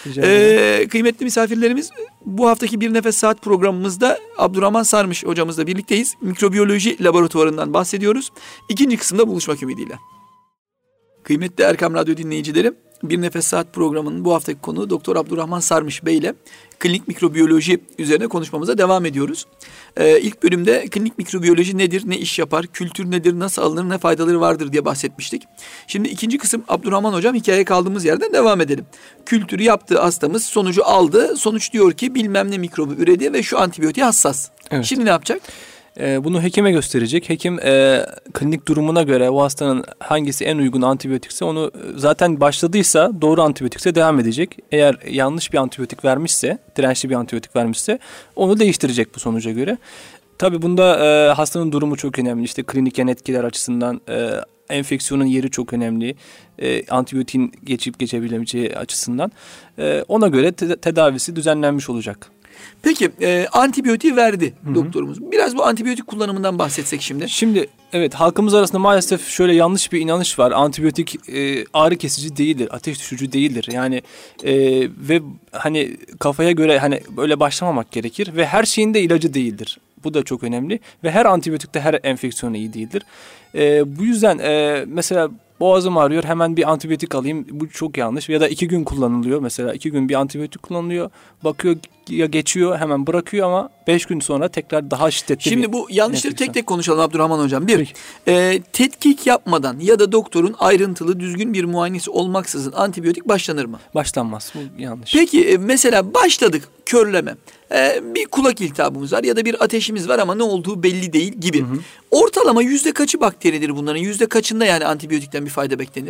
Kıymetli misafirlerimiz, bu haftaki Bir Nefes Saat programımızda Abdurrahman Sarmış hocamızla birlikteyiz. Mikrobiyoloji laboratuvarından bahsediyoruz. İkinci kısımda buluşmak ümidiyle. Kıymetli Erkam Radyo dinleyicilerim, Bir Nefes Saat programının bu haftaki konuğu Doktor Abdurrahman Sarmış Bey ile klinik mikrobiyoloji üzerine konuşmamıza devam ediyoruz. İlk bölümde klinik mikrobiyoloji nedir, ne iş yapar, kültür nedir, nasıl alınır, ne faydaları vardır diye bahsetmiştik. Şimdi ikinci kısım Abdurrahman Hocam, hikayeye kaldığımız yerden devam edelim. Kültürü yaptı hastamız, sonucu aldı. Sonuç diyor ki bilmem ne mikrobu üredi ve şu antibiyotiğe hassas. Evet. Şimdi ne yapacak? Bunu hekime gösterecek. Hekim klinik durumuna göre o hastanın hangisi en uygun antibiyotikse onu zaten başladıysa doğru antibiyotikse devam edecek. Eğer yanlış bir antibiyotik vermişse, dirençli bir antibiyotik vermişse onu değiştirecek bu sonuca göre. Tabii bunda hastanın durumu çok önemli. İşte klinik yan etkiler açısından enfeksiyonun yeri çok önemli. Antibiyotiğin geçip geçebileceği açısından. Ona göre tedavisi düzenlenmiş olacak. Peki antibiyotiği verdi doktorumuz. Biraz bu antibiyotik kullanımından bahsetsek şimdi. Şimdi evet, halkımız arasında maalesef şöyle yanlış bir inanış var. Antibiyotik ağrı kesici değildir, ateş düşürücü değildir. Yani ve hani kafaya göre hani böyle başlamamak gerekir ve her şeyin de ilacı değildir. Bu da çok önemli ve her antibiyotik de her enfeksiyona iyi değildir. Bu yüzden mesela boğazım ağrıyor, hemen bir antibiyotik alayım. Bu çok yanlış. Ya da 2 gün kullanılıyor. Mesela 2 gün bir antibiyotik kullanılıyor. Bakıyor ya geçiyor, hemen bırakıyor ama 5 gün sonra tekrar daha şiddetli. Şimdi bu yanlışları tek tek konuşalım Abdurrahman Hocam. Bir, tetkik yapmadan ya da doktorun ayrıntılı düzgün bir muayenesi olmaksızın antibiyotik başlanır mı? Başlanmaz. Bu yanlış. Peki mesela başladık körleme. Bir kulak iltihabımız var ya da bir ateşimiz var ama ne olduğu belli değil gibi. Ortalama yüzde kaçı bakteridir bunların? Yüzde kaçında yani antibiyotikten bir fayda beklenir?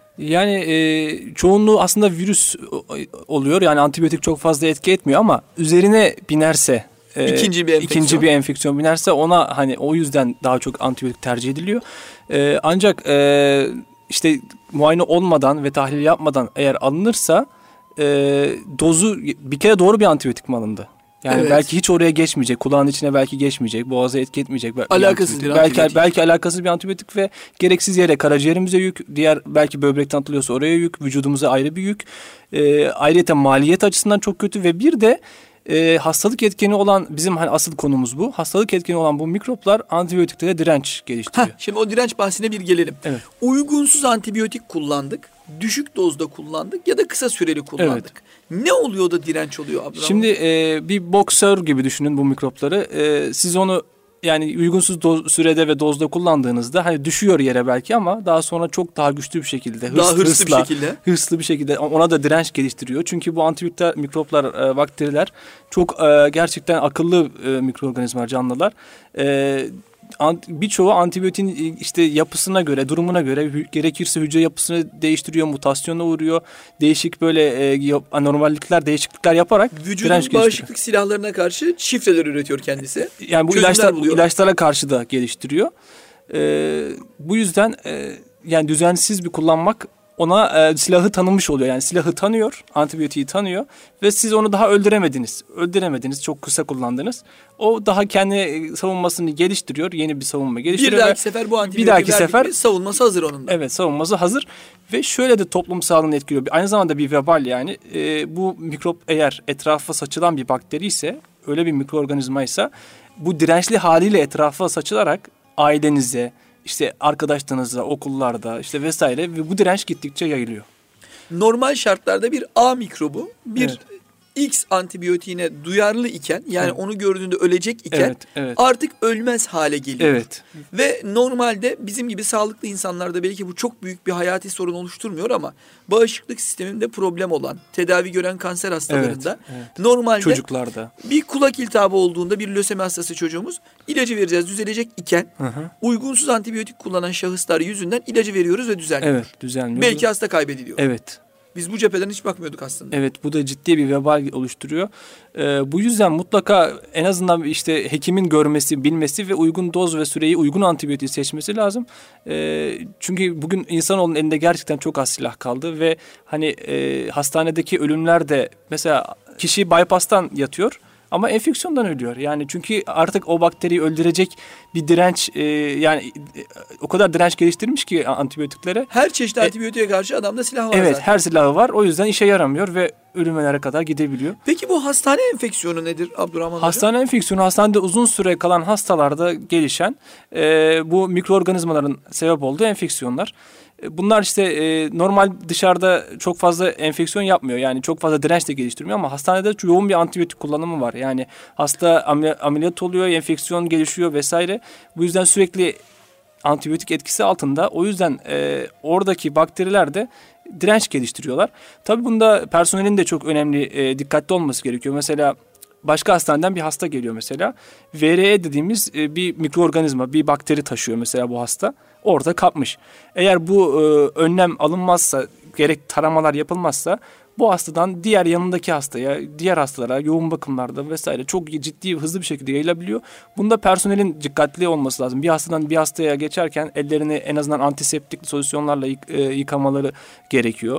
Yani çoğunluğu aslında virüs oluyor. Yani antibiyotik çok fazla etki etmiyor ama üzerine binerse ikinci bir enfeksiyon binerse ona hani o yüzden daha çok antibiyotik tercih ediliyor. Ancak işte muayene olmadan ve tahlil yapmadan eğer alınırsa dozu bir kere doğru bir antibiyotik mi alındı? Yani belki hiç oraya geçmeyecek, kulağın içine belki geçmeyecek, boğaza etki etmeyecek. Alakasız bir antibiyotik. Belki alakasız bir antibiyotik ve gereksiz yere karaciğerimize yük, diğer belki böbrekten atılıyorsa oraya yük, vücudumuza ayrı bir yük. Ayrıca maliyet açısından çok kötü ve bir de hastalık etkeni olan bizim hani asıl konumuz bu. Hastalık etkeni olan bu mikroplar antibiyotiklere direnç geliştiriyor. Şimdi o direnç bahsine bir gelelim. Evet. Uygunsuz antibiyotik kullandık, düşük dozda kullandık ya da kısa süreli kullandık. Evet. Ne oluyor da direnç oluyor Abdurrahman? Şimdi bir boksör gibi düşünün bu mikropları. Siz onu yani uygunsuz sürede ve dozda kullandığınızda hani düşüyor yere belki ama daha sonra çok daha güçlü bir şekilde, hırslı bir şekilde ona da direnç geliştiriyor. Çünkü bu antibiyotik mikroplar, bakteriler çok gerçekten akıllı mikroorganizmalar, canlılar. Birçoğu antibiyotin işte yapısına göre, durumuna göre gerekirse hücre yapısını değiştiriyor, mutasyona uğruyor. Değişik böyle anormallikler, değişiklikler yaparak vücudun bağışıklık silahlarına karşı şifreler üretiyor kendisi. Yani bu ilaçlara karşı da geliştiriyor. Bu yüzden yani düzensiz bir kullanmak ona silahı tanımış oluyor. Yani silahı tanıyor, antibiyotiği tanıyor ve siz onu daha öldüremediniz, çok kısa kullandınız. O daha kendi savunmasını geliştiriyor, yeni bir savunma geliştiriyor. Bir dahaki sefer bu antibiyotiği verdik mi savunması hazır onun da. Evet, savunması hazır ve şöyle de toplum sağlığını etkiliyor. Aynı zamanda bir vebal yani. Bu mikrop eğer etrafa saçılan bir bakteri ise, öyle bir mikroorganizmaysa bu dirençli haliyle etrafa saçılarak ailenize, İşte arkadaşlarınızla, okullarda işte vesaire ve bu direnç gittikçe yayılıyor. Normal şartlarda bir A mikrobu bir X antibiyotiğine duyarlı iken yani onu gördüğünde ölecek iken artık ölmez hale geliyor. Evet. Ve normalde bizim gibi sağlıklı insanlarda belki bu çok büyük bir hayati sorun oluşturmuyor ama bağışıklık sisteminde problem olan, tedavi gören kanser hastalarında normalde çocuklarda bir kulak iltihabı olduğunda bir lösemi hastası çocuğumuz ilacı vereceğiz düzelecek iken uygunsuz antibiyotik kullanan şahıslar yüzünden ilacı veriyoruz ve düzelmiyor. Evet, düzelmiyor. Belki hasta kaybediliyor. Evet. Biz bu cepheden hiç bakmıyorduk aslında. Evet, bu da ciddi bir vebal oluşturuyor. Bu yüzden mutlaka en azından işte hekimin görmesi, bilmesi ve uygun doz ve süreyi uygun antibiyotiği seçmesi lazım. Çünkü bugün insanoğlunun elinde gerçekten çok az silah kaldı ve hani hastanedeki ölümler de mesela kişi bypass'tan yatıyor. Ama enfeksiyondan ölüyor. Yani çünkü artık o bakteriyi öldürecek bir direnç yani o kadar direnç geliştirmiş ki antibiyotiklere. Her çeşit antibiyotiğe karşı adamda silah var zaten. zaten. Her silahı var. O yüzden işe yaramıyor ve ölümlere kadar gidebiliyor. Peki bu hastane enfeksiyonu nedir Abdurrahman Hocam? Hastane enfeksiyonu hastanede uzun süre kalan hastalarda gelişen bu mikroorganizmaların sebep olduğu enfeksiyonlar. Bunlar işte normal dışarıda çok fazla enfeksiyon yapmıyor. Yani çok fazla direnç de geliştirmiyor ama hastanede yoğun bir antibiyotik kullanımı var. Yani hasta ameliyat oluyor, enfeksiyon gelişiyor vesaire. Bu yüzden sürekli antibiyotik etkisi altında. O yüzden oradaki bakteriler de direnç geliştiriyorlar. Tabii bunda personelin de çok önemli dikkatli olması gerekiyor. Mesela başka hastaneden bir hasta geliyor mesela. VRE dediğimiz bir mikroorganizma, bir bakteri taşıyor mesela bu hasta. Orada kapmış. Eğer bu önlem alınmazsa, gerek taramalar yapılmazsa bu hastadan diğer yanındaki hastaya, diğer hastalara, yoğun bakımlarda vesaire çok ciddi, hızlı bir şekilde yayılabiliyor. Bunda personelin dikkatli olması lazım. Bir hastadan bir hastaya geçerken ellerini en azından antiseptik solüsyonlarla yıkamaları gerekiyor.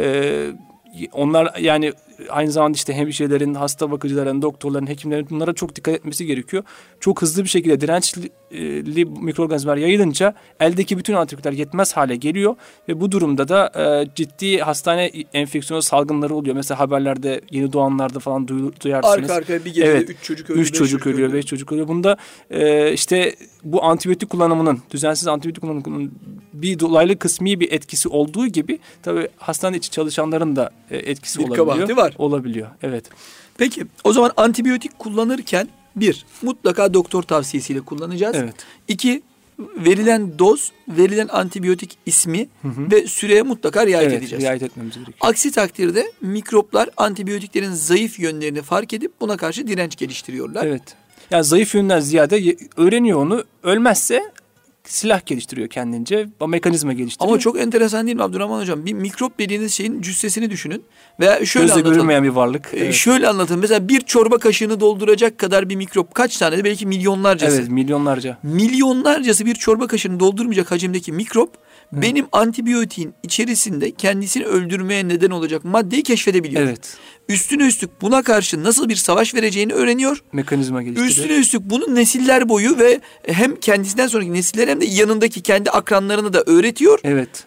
Onlar yani aynı zamanda işte hemşirelerin, hasta bakıcıların, doktorların, hekimlerin bunlara çok dikkat etmesi gerekiyor. Çok hızlı bir şekilde dirençli mikroorganizmalar yayılınca eldeki bütün antibiyotikler yetmez hale geliyor ve bu durumda da ciddi hastane enfeksiyonu salgınları oluyor. Mesela haberlerde, yeni doğanlarda falan duyarsınız. Arka arkaya bir gecede 3 çocuk ölüyor, 3 çocuk ölüyor, 5 çocuk ölüyor. Bunda işte bu antibiyotik kullanımının, düzensiz antibiyotik kullanımının bir dolaylı kısmi bir etkisi olduğu gibi tabii hastane içi çalışanların da etkisi olabiliyor. Olabiliyor, evet. Peki o zaman antibiyotik kullanırken mutlaka doktor tavsiyesiyle kullanacağız. Evet. 2, verilen doz, verilen antibiyotik ismi ve süreye mutlaka riayet edeceğiz. Riayet etmemiz gerekiyor. Aksi takdirde mikroplar antibiyotiklerin zayıf yönlerini fark edip buna karşı direnç geliştiriyorlar. Evet. Yani zayıf yönden ziyade öğreniyor onu. Ölmezse silah geliştiriyor kendince. O mekanizma geliştiriyor. Ama çok enteresan değil mi Abdurrahman Hocam? Bir mikrop dediğiniz şeyin cüssesini düşünün. Veya şöyle gözle görünmeyen bir varlık. Evet. Şöyle anlatın. Mesela bir çorba kaşığını dolduracak kadar bir mikrop kaç tane de belki milyonlarcası. Evet, milyonlarca. Milyonlarcası bir çorba kaşığını doldurmayacak hacimdeki mikrop benim antibiyotiğin içerisinde kendisini öldürmeye neden olacak maddeyi keşfedebiliyor. Evet. Üstüne üstlük buna karşı nasıl bir savaş vereceğini öğreniyor. Mekanizma geliştiriyor. Üstüne üstlük bunu nesiller boyu ve hem kendisinden sonraki nesiller hem de yanındaki kendi akranlarını da öğretiyor. Evet.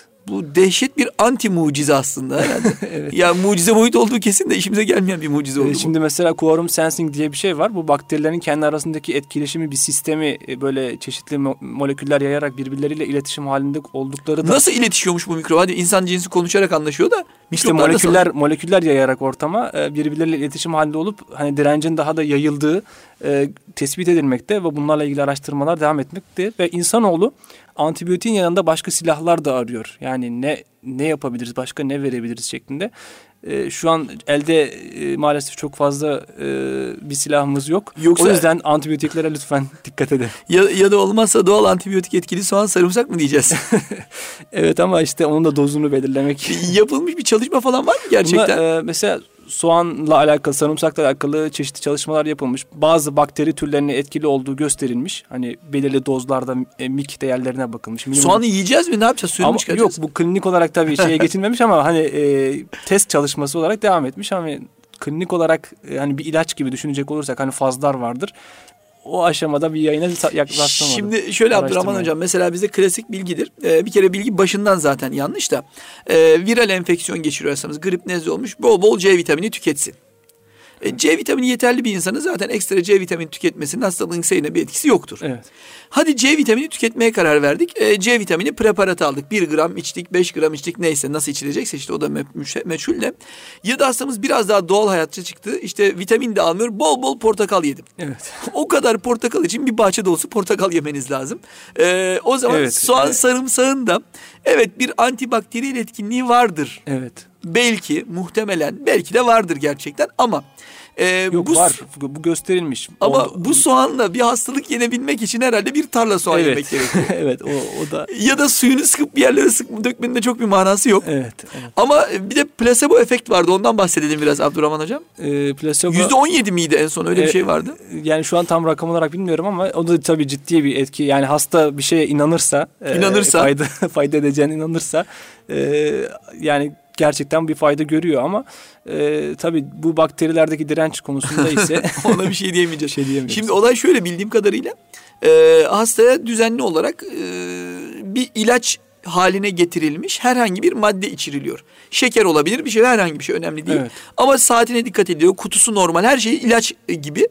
Bu dehşet bir anti mucize aslında herhalde. Evet. Ya mucize boyutu olduğu kesin de işimize gelmeyen bir mucize oldu. Şimdi mesela quorum sensing diye bir şey var. Bu bakterilerin kendi arasındaki etkileşimi, bir sistemi böyle çeşitli moleküller yayarak birbirleriyle iletişim halinde oldukları da... Nasıl iletişiyormuş bu mikrop? Hadi insan cinsi konuşarak anlaşıyor da. İşte moleküller yayarak ortama birbirleriyle iletişim halinde olup hani direncin daha da yayıldığı tespit edilmekte ve bunlarla ilgili araştırmalar devam etmekte ve insanoğlu antibiyotiğin yanında başka silahlar da arıyor. Yani ne yapabiliriz, başka ne verebiliriz şeklinde. Şu an elde maalesef çok fazla bir silahımız yok. Yoksa, o yüzden antibiyotiklere lütfen dikkat edin. Ya da olmazsa doğal antibiyotik etkili soğan, sarımsak mı diyeceğiz? Evet ama işte onun da dozunu belirlemek. Yapılmış bir çalışma falan var mı gerçekten? Buna, mesela soğanla alakalı, sarımsakla alakalı çeşitli çalışmalar yapılmış. Bazı bakteri türlerine etkili olduğu gösterilmiş. Hani belirli dozlarda mik değerlerine bakılmış. Soğanı yiyeceğiz mi? Ne yapacağız? Suyunu mu çıkaracağız? Yok, bu klinik olarak tabii şeye geçilmemiş ama hani test çalışması olarak devam etmiş. Ama klinik olarak hani bir ilaç gibi düşünecek olursak hani fazlar vardır. O aşamada bir yayına yaklaştırmadım. Şimdi şöyle Abdurrahman Hocam, mesela bizde klasik bilgidir. Bir kere bilgi başından zaten yanlış da. Viral enfeksiyon geçiriyorsanız, grip nezle olmuş, bol bol C vitamini tüketsin. C vitamini yeterli bir insanın zaten ekstra C vitamini tüketmesinin hastalığın seyirine bir etkisi yoktur. Evet. Hadi C vitamini tüketmeye karar verdik. C vitamini preparatı aldık. 1 gram içtik, 5 gram içtik, neyse nasıl içilecekse işte o da meçhul de. Ya da hastamız biraz daha doğal hayatçı çıktı. İşte vitamin de almıyor. Bol bol portakal yedim. Evet. O kadar portakal için bir bahçe dolusu portakal yemeniz lazım. O zaman soğan, sarımsağın da bir antibakteriyel etkinliği vardır. Evet. Belki, muhtemelen, belki de vardır gerçekten ama... var. Bu gösterilmiş. Ama bu soğanla bir hastalık yenebilmek için herhalde bir tarla soğan yemek gerekiyor. Evet, o da. Ya da suyunu sıkıp bir yerlere dökmenin de çok bir manası yok. Evet. Ama bir de plasebo efekt vardı. Ondan bahsedelim biraz Abdurrahman Hocam. Plasebo. %17 miydi en son, öyle bir şey vardı? Yani şu an tam rakam olarak bilmiyorum ama o da tabii ciddi bir etki. Yani hasta bir şeye inanırsa. Fayda edeceğine inanırsa. Yani gerçekten bir fayda görüyor ama tabii bu bakterilerdeki direnç konusunda ise ona bir şey diyemeyeceğiz. Şimdi olay şöyle, bildiğim kadarıyla hastaya düzenli olarak bir ilaç haline getirilmiş herhangi bir madde içiriliyor. Şeker olabilir, bir şey, herhangi bir şey, önemli değil. Evet. Ama saatine dikkat ediliyor. Kutusu normal, her şey ilaç gibi.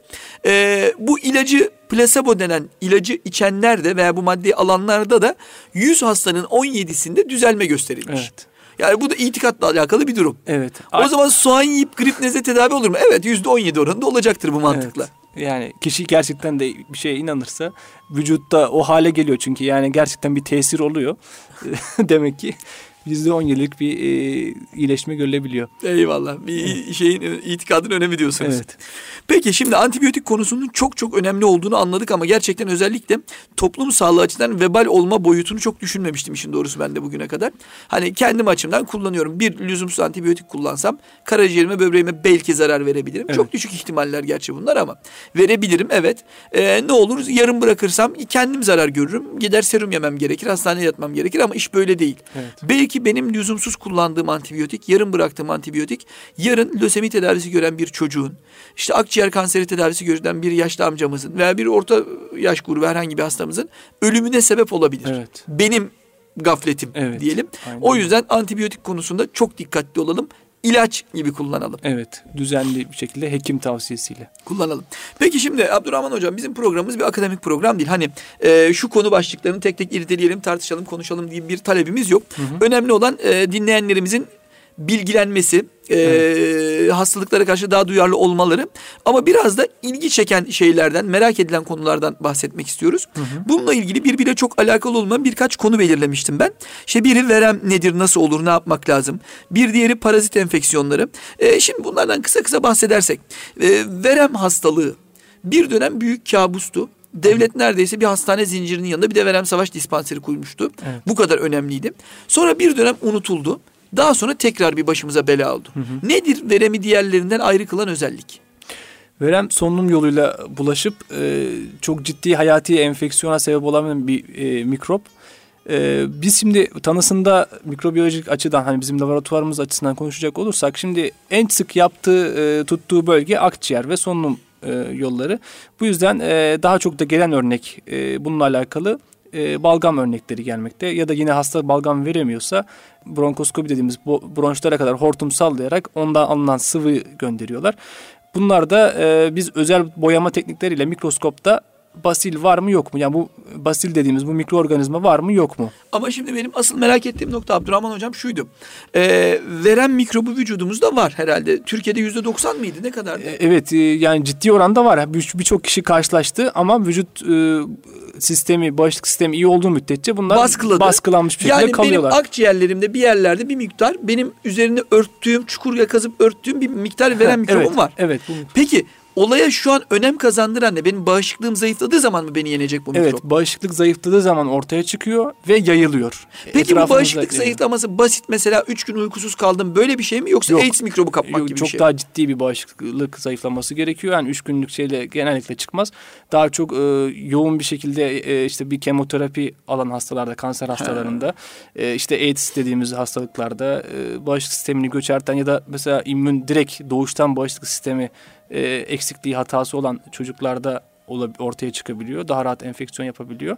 Bu ilacı, plasebo denen ilacı içenler de veya bu maddeyi alanlarda da 100 hastanın 17'sinde düzelme gösterilmiş. Evet. Yani bu da itikatla alakalı bir durum. Evet. O zaman soğan yiyip grip nezle tedavi olur mu? Evet, %17 oranında olacaktır bu mantıkla. Evet. Yani kişi gerçekten de bir şeye inanırsa vücutta o hale geliyor, çünkü yani gerçekten bir tesir oluyor. Demek ki %17'lik bir iyileşme görülebiliyor. Eyvallah. Bir şeyin, itikadın önemi diyorsunuz. Evet. Peki şimdi antibiyotik konusunun çok çok önemli olduğunu anladık ama gerçekten özellikle toplum sağlığı açısından vebal olma boyutunu çok düşünmemiştim işin doğrusu ben de bugüne kadar. Hani kendim açımdan kullanıyorum. Bir lüzumsuz antibiyotik kullansam karaciğerime, böbreğime belki zarar verebilirim. Evet. Çok düşük ihtimaller gerçi bunlar ama verebilirim, evet. Ne olur, yarım bırakırsam kendim zarar görürüm. Gider serum yemem gerekir, hastaneye yatmam gerekir ama iş böyle değil. Evet. Belki benim lüzumsuz kullandığım antibiyotik, yarım bıraktığım antibiyotik, yarın lösemi tedavisi gören bir çocuğun, işte akciğer kanseri tedavisi gören bir yaşlı amcamızın veya bir orta yaş grubu herhangi bir hastamızın ölümüne sebep olabilir. Evet. Benim gafletim diyelim. Aynen. O yüzden antibiyotik konusunda çok dikkatli olalım. İlaç gibi kullanalım. Evet, düzenli bir şekilde hekim tavsiyesiyle Kullanalım. Peki şimdi Abdurrahman Hocam, bizim programımız bir akademik program değil. Hani şu konu başlıklarını tek tek irdeleyelim, tartışalım, konuşalım diye bir talebimiz yok. Önemli olan dinleyenlerimizin bilgilenmesi, hastalıklara karşı daha duyarlı olmaları, ama biraz da ilgi çeken şeylerden, merak edilen konulardan bahsetmek istiyoruz. Bununla ilgili birbiriyle çok alakalı olmayan birkaç konu belirlemiştim ben. İşte biri verem nedir, nasıl olur, ne yapmak lazım? Bir diğeri parazit enfeksiyonları. Şimdi bunlardan kısa kısa bahsedersek, verem hastalığı bir dönem büyük kabustu. Devlet neredeyse bir hastane zincirinin yanında bir de verem savaş dispanseri kurmuştu. Evet. Bu kadar önemliydi. Sonra bir dönem unutuldu. Daha sonra tekrar bir başımıza bela oldu. Nedir veremi diğerlerinden ayrı kılan özellik? Verem solunum yoluyla bulaşıp çok ciddi hayati enfeksiyona sebep olan bir mikrop. Biz şimdi tanısında mikrobiyolojik açıdan, hani bizim laboratuvarımız açısından konuşacak olursak, şimdi en sık tuttuğu bölge akciğer ve solunum yolları. Bu yüzden daha çok da gelen örnek bununla alakalı balgam örnekleri gelmekte, ya da yine hasta balgam veremiyorsa bronkoskopi dediğimiz bronşlara kadar hortum sallayarak ondan alınan sıvı gönderiyorlar. Bunlar da biz özel boyama teknikleriyle mikroskopta basil var mı yok mu? Yani bu basil dediğimiz bu mikroorganizma var mı yok mu? Ama şimdi benim asıl merak ettiğim nokta Abdurrahman Hocam şuydu. Verem mikrobu vücudumuzda var herhalde. Türkiye'de %90 mıydı? Ne kadardı? Evet, yani ciddi oranda var. Birçok kişi karşılaştı ama vücut sistemi, bağışıklık sistemi iyi olduğu müddetçe bunlar baskılanmış bir şekilde kalıyorlar. Yani benim akciğerlerimde bir yerlerde bir miktar, benim üzerine örttüğüm, çukur kazıp örttüğüm bir miktar verem mikrobum var. Evet. Peki olaya şu an önem kazandıran ne? Benim bağışıklığım zayıfladığı zaman mı beni yenecek bu mikrop? Evet, bağışıklık zayıfladığı zaman ortaya çıkıyor ve yayılıyor. Peki bu bağışıklık zayıflaması basit, mesela 3 gün uykusuz kaldım, böyle bir şey mi, yoksa AIDS mikrobu kapmak gibi bir şey? Çok daha ciddi bir bağışıklık zayıflaması gerekiyor. Yani 3 günlük şeyle genellikle çıkmaz. Daha çok yoğun bir şekilde işte bir kemoterapi alan hastalarda, kanser hastalarında, işte AIDS dediğimiz hastalıklarda bağışıklık sistemini göçerten ya da mesela direkt doğuştan bağışıklık sistemi eksikliği, hatası olan çocuklarda ortaya çıkabiliyor. Daha rahat enfeksiyon yapabiliyor.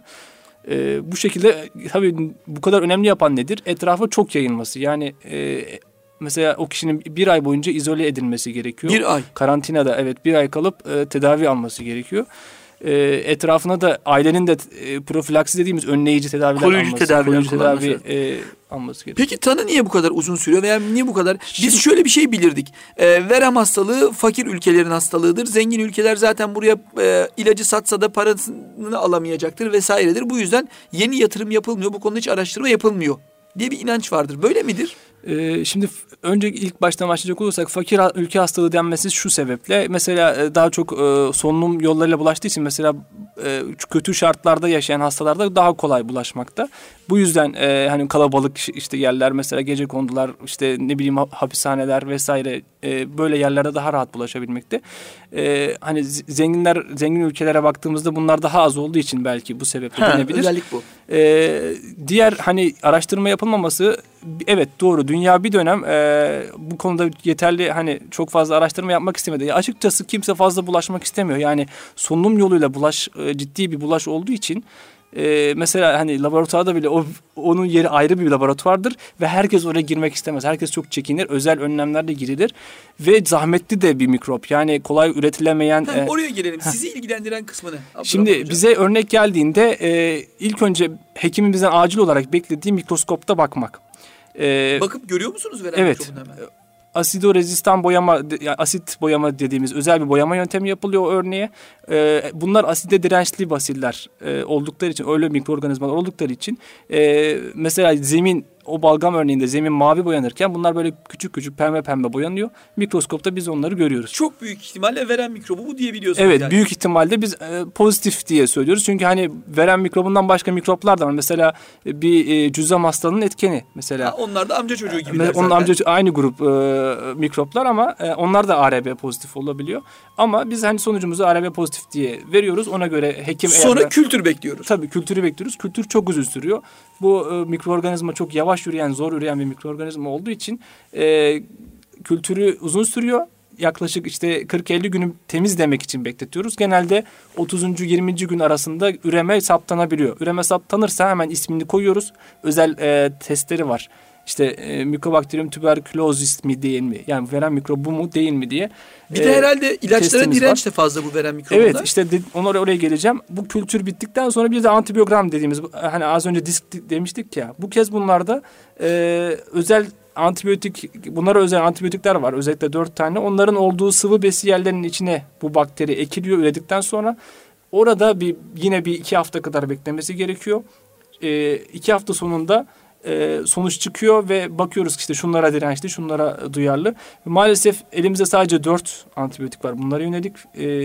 Bu şekilde tabii bu kadar önemli yapan nedir? Etrafa çok yayılması. Yani mesela o kişinin bir ay boyunca izole edilmesi gerekiyor. Bir ay? Karantinada, bir ay kalıp tedavi alması gerekiyor. Etrafına da ailenin de profilaksi dediğimiz önleyici tedaviler koruyucu tedavi alması gerekiyor. Peki tanı niye bu kadar uzun sürüyor veya niye bu kadar? Biz şöyle bir şey bilirdik. Verem hastalığı fakir ülkelerin hastalığıdır. Zengin ülkeler zaten buraya ilacı satsa da parasını alamayacaktır vesairedir. Bu yüzden yeni yatırım yapılmıyor. Bu konuda hiç araştırma yapılmıyor diye bir inanç vardır. Böyle midir? Şimdi önce ilk baştan başlayacak olursak, fakir ülke hastalığı denmesi şu sebeple, mesela daha çok solunum yollarıyla bulaştığı için, mesela kötü şartlarda yaşayan hastalarda daha kolay bulaşmakta. Bu yüzden hani kalabalık işte yerler, mesela gecekondular, işte ne bileyim hapishaneler vesaire, böyle yerlerde daha rahat bulaşabilmekte. Hani zengin ülkelere baktığımızda bunlar daha az olduğu için belki bu sebeple denebilir. Özellik bu. Diğer hani araştırma yapılmaması, evet doğru, dünya bir dönem bu konuda yeterli, hani çok fazla araştırma yapmak istemedi. Açıkçası kimse fazla bulaşmak istemiyor. Yani solunum yoluyla ciddi bir bulaş olduğu için Mesela hani laboratuvarda bile onun yeri ayrı bir laboratuvardır ve herkes oraya girmek istemez. Herkes çok çekinir. Özel önlemlerle girilir ve zahmetli de bir mikrop. Yani kolay üretilemeyen. Oraya gelelim. Sizi ilgilendiren kısmı ne? Şimdi bize örnek geldiğinde ilk önce hekimin bizden acil olarak beklediği mikroskopta bakmak. Bakıp görüyor musunuz veren mikrobunu hemen? Asidorezistan boyama, yani asit boyama dediğimiz özel bir boyama yöntemi yapılıyor o örneğe. Bunlar aside dirençli basiller oldukları için, öyle mikroorganizmalar oldukları için mesela zemin, o balgam örneğinde zemin mavi boyanırken bunlar böyle küçük küçük pembe pembe boyanıyor. Mikroskopta biz onları görüyoruz. Çok büyük ihtimalle veren mikrobu bu diyebiliyorsunuz. Evet, yani. Büyük ihtimalle biz pozitif diye söylüyoruz. Çünkü hani veren mikrobundan başka mikroplar da var. Mesela bir cüzzam hastalığının etkeni mesela. Onlar da amca çocuğu gibiler zaten. Onun aynı grup mikroplar ama onlar da ARB pozitif olabiliyor. Ama biz hani sonucumuzu ARB pozitif diye veriyoruz. Ona göre hekim... Sonra kültür bekliyoruz. Tabii kültürü bekliyoruz. Kültür çok uzun sürüyor. Bu mikroorganizma çok yavaş yürüyen, zor üreyen bir mikroorganizma olduğu için kültürü uzun sürüyor. Yaklaşık işte 40-50 günü temizlemek için bekletiyoruz. Genelde 30. 20. gün arasında üreme saptanabiliyor. Üreme saptanırsa hemen ismini koyuyoruz. Özel testleri var. İşte Mycobacterium tuberculosis mi değil mi? Yani veren mikrobu mu değil mi diye. Bir de herhalde ilaçlara direnç de fazla bu veren mikroblar. Evet, işte oraya geleceğim. Bu kültür bittikten sonra bir de antibiyogram dediğimiz, hani az önce disk demiştik ya. Bu kez bunlarda özel bunlara özel antibiyotikler var. Özellikle 4 tane. Onların olduğu sıvı besi yerlerinin içine bu bakteri ekiliyor üredikten sonra. Orada yine bir 2 hafta kadar beklemesi gerekiyor. 2 hafta sonunda sonuç çıkıyor ve bakıyoruz işte şunlara dirençli, şunlara duyarlı. Maalesef elimizde sadece 4 antibiyotik var. Bunlara yönelik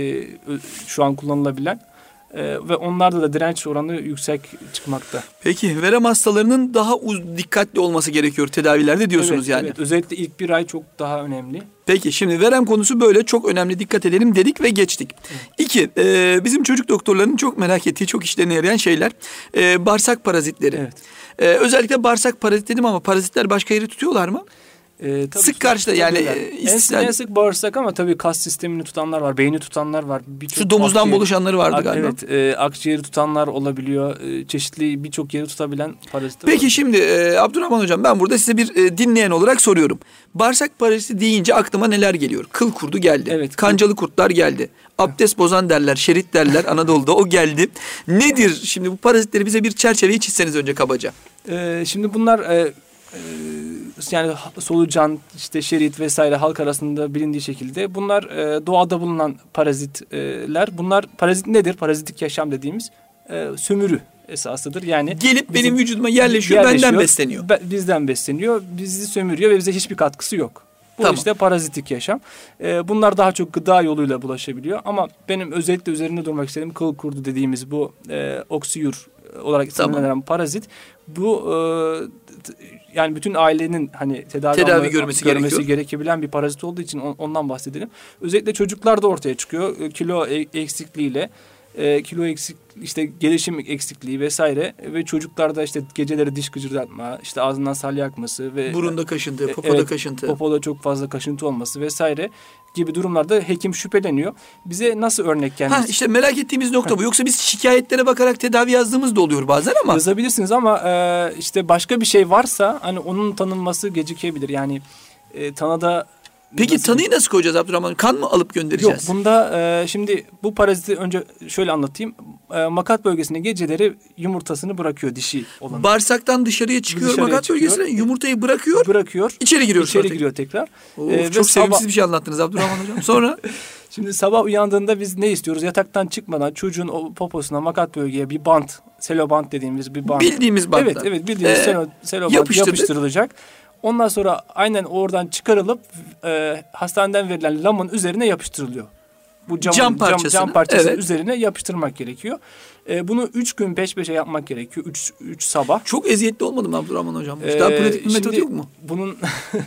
şu an kullanılabilen ve onlarda da direnç oranı yüksek çıkmakta. Peki verem hastalarının daha dikkatli olması gerekiyor tedavilerde diyorsunuz evet, yani. Evet, özellikle ilk 1 ay çok daha önemli. Peki şimdi verem konusu böyle çok önemli, dikkat edelim dedik ve geçtik. 2, bizim çocuk doktorlarının çok merak ettiği, çok işlerine yarayan şeyler bağırsak parazitleri. Evet. Özellikle bağırsak parazit dedim ama parazitler başka yeri tutuyorlar mı? Sık karşıda yani en sık bağırsak ama tabii kas sistemini tutanlar var, beyni tutanlar var. Şu domuzdan buluşanları vardı galiba. Evet, akciğeri tutanlar olabiliyor. Çeşitli birçok yeri tutabilen parazitler. Peki şimdi Abdurrahman Hocam, ben burada size bir dinleyen olarak soruyorum. Bağırsak paraziti deyince aklıma neler geliyor? Kıl kurdu geldi. Evet, kancalı kurtlar geldi. Abdest bozan derler, şerit derler Anadolu'da, o geldi. Nedir şimdi bu parazitleri, bize bir çerçeveyi çizseniz önce kabaca. Şimdi bunlar yani solucan, işte şerit vesaire halk arasında bilindiği şekilde bunlar doğada bulunan parazitler. Bunlar parazit nedir? Parazitik yaşam dediğimiz sömürü esasıdır. Yani gelip benim vücuduma yerleşiyor, benden besleniyor. Bizden besleniyor, bizi sömürüyor ve bize hiçbir katkısı yok. Bu tamam. İşte parazitik yaşam. Bunlar daha çok gıda yoluyla bulaşabiliyor. Ama benim özellikle üzerinde durmak istediğim kıl kurdu dediğimiz bu oksiyur olarak isimlenen parazit. Bu yani bütün ailenin hani tedavi görmesi gerekebilen bir parazit olduğu için ondan bahsedelim. Özellikle çocuklarda ortaya çıkıyor. Kilo eksikliğiyle, işte gelişim eksikliği vesaire ve çocuklarda işte geceleri diş gıcırdatma, işte ağzından salya akması ve burunda kaşıntı, popoda kaşıntı. Popoda çok fazla kaşıntı olması vesaire gibi durumlarda hekim şüpheleniyor. Bize nasıl örnek gelmesi? İşte merak ettiğimiz nokta bu. Yoksa biz şikayetlere bakarak tedavi yazdığımız da oluyor bazen ama. Yazabilirsiniz ama işte başka bir şey varsa hani onun tanınması gecikebilir. Yani tanıda. Peki tanıyı nasıl koyacağız Abdurrahman? Kan mı alıp göndereceğiz? Yok, bunda şimdi bu paraziti önce şöyle anlatayım. Makat bölgesine geceleri yumurtasını bırakıyor dişi olan. Bağırsaktan dışarıya çıkıyor, makat bölgesine yumurtayı bırakıyor. İçeri giriyor tekrar. Çok sevimsiz bir şey anlattınız Abdurrahman Hocam. Sonra? Şimdi sabah uyandığında biz ne istiyoruz? Yataktan çıkmadan çocuğun o poposuna, makat bölgeye bir bant, selobant dediğimiz bir bant. Bildiğimiz banttan. Evet, bildiğimiz selobant yapıştırılacak. Ondan sonra aynen oradan çıkarılıp hastaneden verilen lamın üzerine yapıştırılıyor. Bu cam parçasının üzerine yapıştırmak gerekiyor. Bunu 3 gün peş peşe yapmak gerekiyor. 3 sabah. Çok eziyetli olmadı mı Abdurrahman Hocam? Daha pratik bir metot yok mu?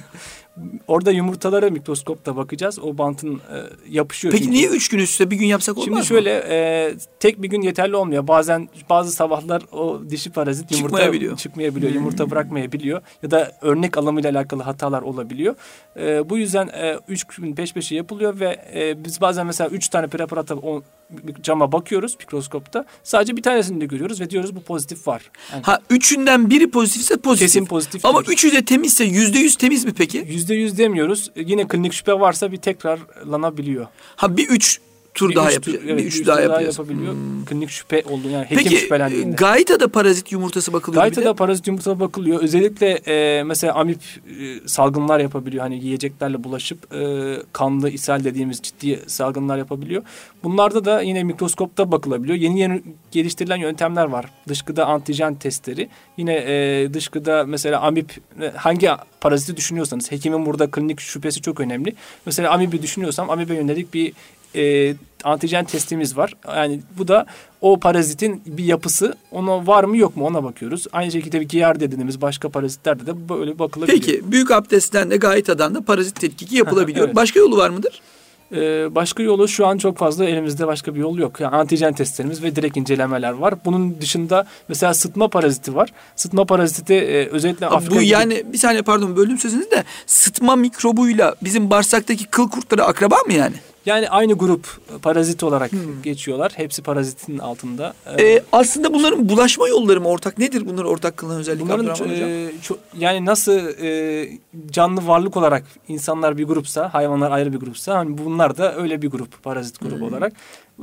Orada yumurtalara mikroskopta bakacağız. O bantın yapışıyor. Peki çünkü. niye 3 gün üst üste bir gün yapsak olmaz mı? Şimdi şöyle tek bir gün yeterli olmuyor. Bazen bazı sabahlar o dişi parazit çıkmayabiliyor. Yumurta bırakmayabiliyor. Ya da örnek alımıyla alakalı hatalar olabiliyor. Bu yüzden 3 gün peş peşe yapılıyor ve biz bazen mesela 3 tane preparata cama bakıyoruz mikroskopta. Sadece bir tanesini de görüyoruz ve diyoruz bu pozitif var. Yani, üçünden biri pozitifse pozitif. Kesin pozitif. Ama üçü de temizse %100 temiz mi peki? %100 demiyoruz. Yine klinik şüphe varsa bir tekrarlanabiliyor. Bir 3 tur daha yapacağız. Evet, bir 3 daha yapacağız. Yapabiliyor. Klinik şüphe olduğu yani hekim Peki şüphelendiğinde. Gaita'da parazit yumurtası bakılıyor bir de. Gaita'da parazit yumurtası bakılıyor. Özellikle mesela amip salgınlar yapabiliyor. Hani yiyeceklerle bulaşıp kanlı ishal dediğimiz ciddi salgınlar yapabiliyor. Bunlarda da yine mikroskopta bakılabiliyor. Yeni geliştirilen yöntemler var. Dışkıda antijen testleri. Yine dışkıda mesela amip hangi paraziti düşünüyorsanız hekimin burada klinik şüphesi çok önemli. Mesela amibi düşünüyorsam amibe yönelik bir antijen testimiz var. Yani bu da o parazitin bir yapısı, ona var mı yok mu ona bakıyoruz. Aynı şekilde bir Giardia dediğimiz başka parazitlerde de böyle bakılabiliyor. Peki büyük abdestten de Gaita'dan da parazit tetkiki yapılabiliyor. Evet. Başka yolu var mıdır? Başka yolu şu an çok fazla elimizde başka bir yol yok. Yani antijen testlerimiz ve direkt incelemeler var. Bunun dışında mesela sıtma paraziti var. Sıtma paraziti özellikle Afrika... Bu yani bir saniye pardon böldüm sözünüzü de sıtma mikrobuyla bizim bağırsaktaki kıl kurtları akraba mı yani? Yani aynı grup parazit olarak geçiyorlar. Hepsi parazitin altında. Aslında bunların bulaşma yolları mı ortak? Nedir bunları ortak kılan özellik? Bunların yani nasıl canlı varlık olarak insanlar bir grupsa, hayvanlar ayrı bir grupsa, hani bunlar da öyle bir grup, parazit grubu olarak.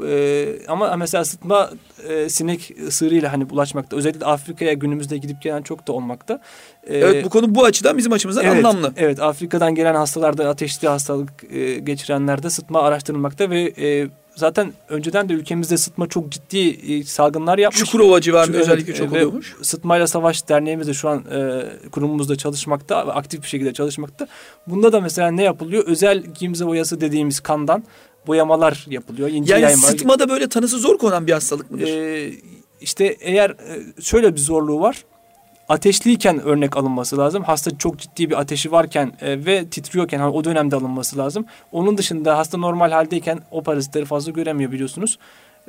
Ama mesela sıtma sinek ısırığıyla hani bulaşmakta. Özellikle Afrika'ya günümüzde gidip gelen çok da olmakta. Evet, bu konu bu açıdan bizim açımızdan anlamlı. Evet, Afrika'dan gelen hastalarda, ateşli hastalık geçirenlerde sıtma araştırılmakta ve zaten önceden de ülkemizde sıtma çok ciddi salgınlar yapmış. Çukurova civarında özellikle çok oluyormuş. Sıtmayla Savaş Derneğimiz de şu an kurumumuzda çalışmakta, aktif bir şekilde çalışmakta. Bunda da mesela ne yapılıyor? Özel Gimze boyası dediğimiz kandan boyamalar yapılıyor. Yani sıtma da böyle tanısı zor konan bir hastalık mıdır? İşte eğer şöyle bir zorluğu var. Ateşliyken örnek alınması lazım. Hasta çok ciddi bir ateşi varken ve titriyorken o dönemde alınması lazım. Onun dışında hasta normal haldeyken o parazitleri fazla göremiyor biliyorsunuz.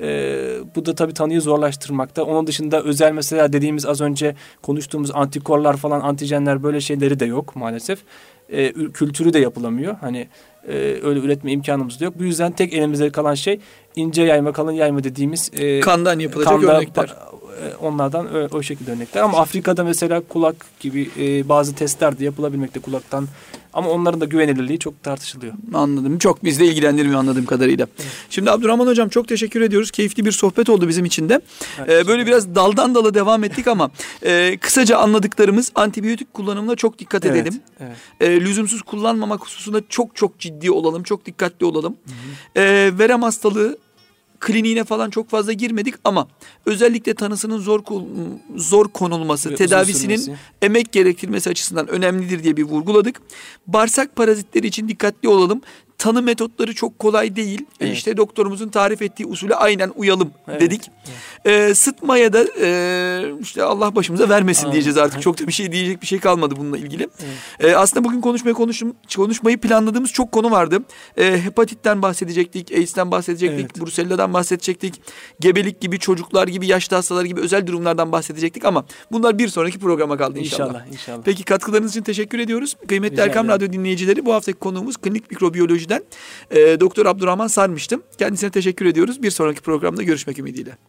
Bu da tabii tanıyı zorlaştırmakta. Onun dışında özel mesela dediğimiz az önce konuştuğumuz antikorlar falan, antijenler böyle şeyleri de yok maalesef. Kültürü de yapılamıyor. Hani öyle üretme imkanımız da yok. Bu yüzden tek elimizde kalan şey ince yayma, kalın yayma dediğimiz kandan yapılacak örnekler. Onlardan o şekilde örnekler. Ama Afrika'da mesela kulak gibi bazı testler de yapılabilmekte kulaktan. Ama onların da güvenilirliği çok tartışılıyor. Anladım. Çok bizde ilgilendirmiyor anladığım kadarıyla. Evet. Şimdi Abdurrahman Hocam çok teşekkür ediyoruz. Keyifli bir sohbet oldu bizim için de. Evet, böyle biraz daldan dala devam ettik ama kısaca anladıklarımız antibiyotik kullanımına çok dikkat edelim. Evet. Lüzumsuz kullanmamak hususunda çok ciddi olalım. Çok dikkatli olalım. Verem hastalığı kliniğine falan çok fazla girmedik ama özellikle tanısının zor konulması, tedavisinin emek gerektirmesi açısından önemlidir diye bir vurguladık. Bağırsak parazitleri için dikkatli olalım. Tanı metotları çok kolay değil. Evet. İşte doktorumuzun tarif ettiği usule aynen uyalım dedik. Evet. Sıtmaya da işte Allah başımıza vermesin diyeceğiz artık. Çok da bir şey diyecek bir şey kalmadı bununla ilgili. Evet. Aslında bugün konuşmayı planladığımız çok konu vardı. Hepatitten bahsedecektik, AIDS'ten bahsedecektik, evet. Brusella'dan bahsedecektik. Gebelik gibi, çocuklar gibi, yaşlı hastalar gibi özel durumlardan bahsedecektik ama bunlar bir sonraki programa kaldı inşallah. İnşallah. Peki katkılarınız için teşekkür ediyoruz. Kıymetli Erkam Radyo dinleyicileri, bu haftaki konuğumuz klinik mikrobiyoloji Doktor Abdurrahman Sarmış'tım. Kendisine teşekkür ediyoruz. Bir sonraki programda görüşmek ümidiyle.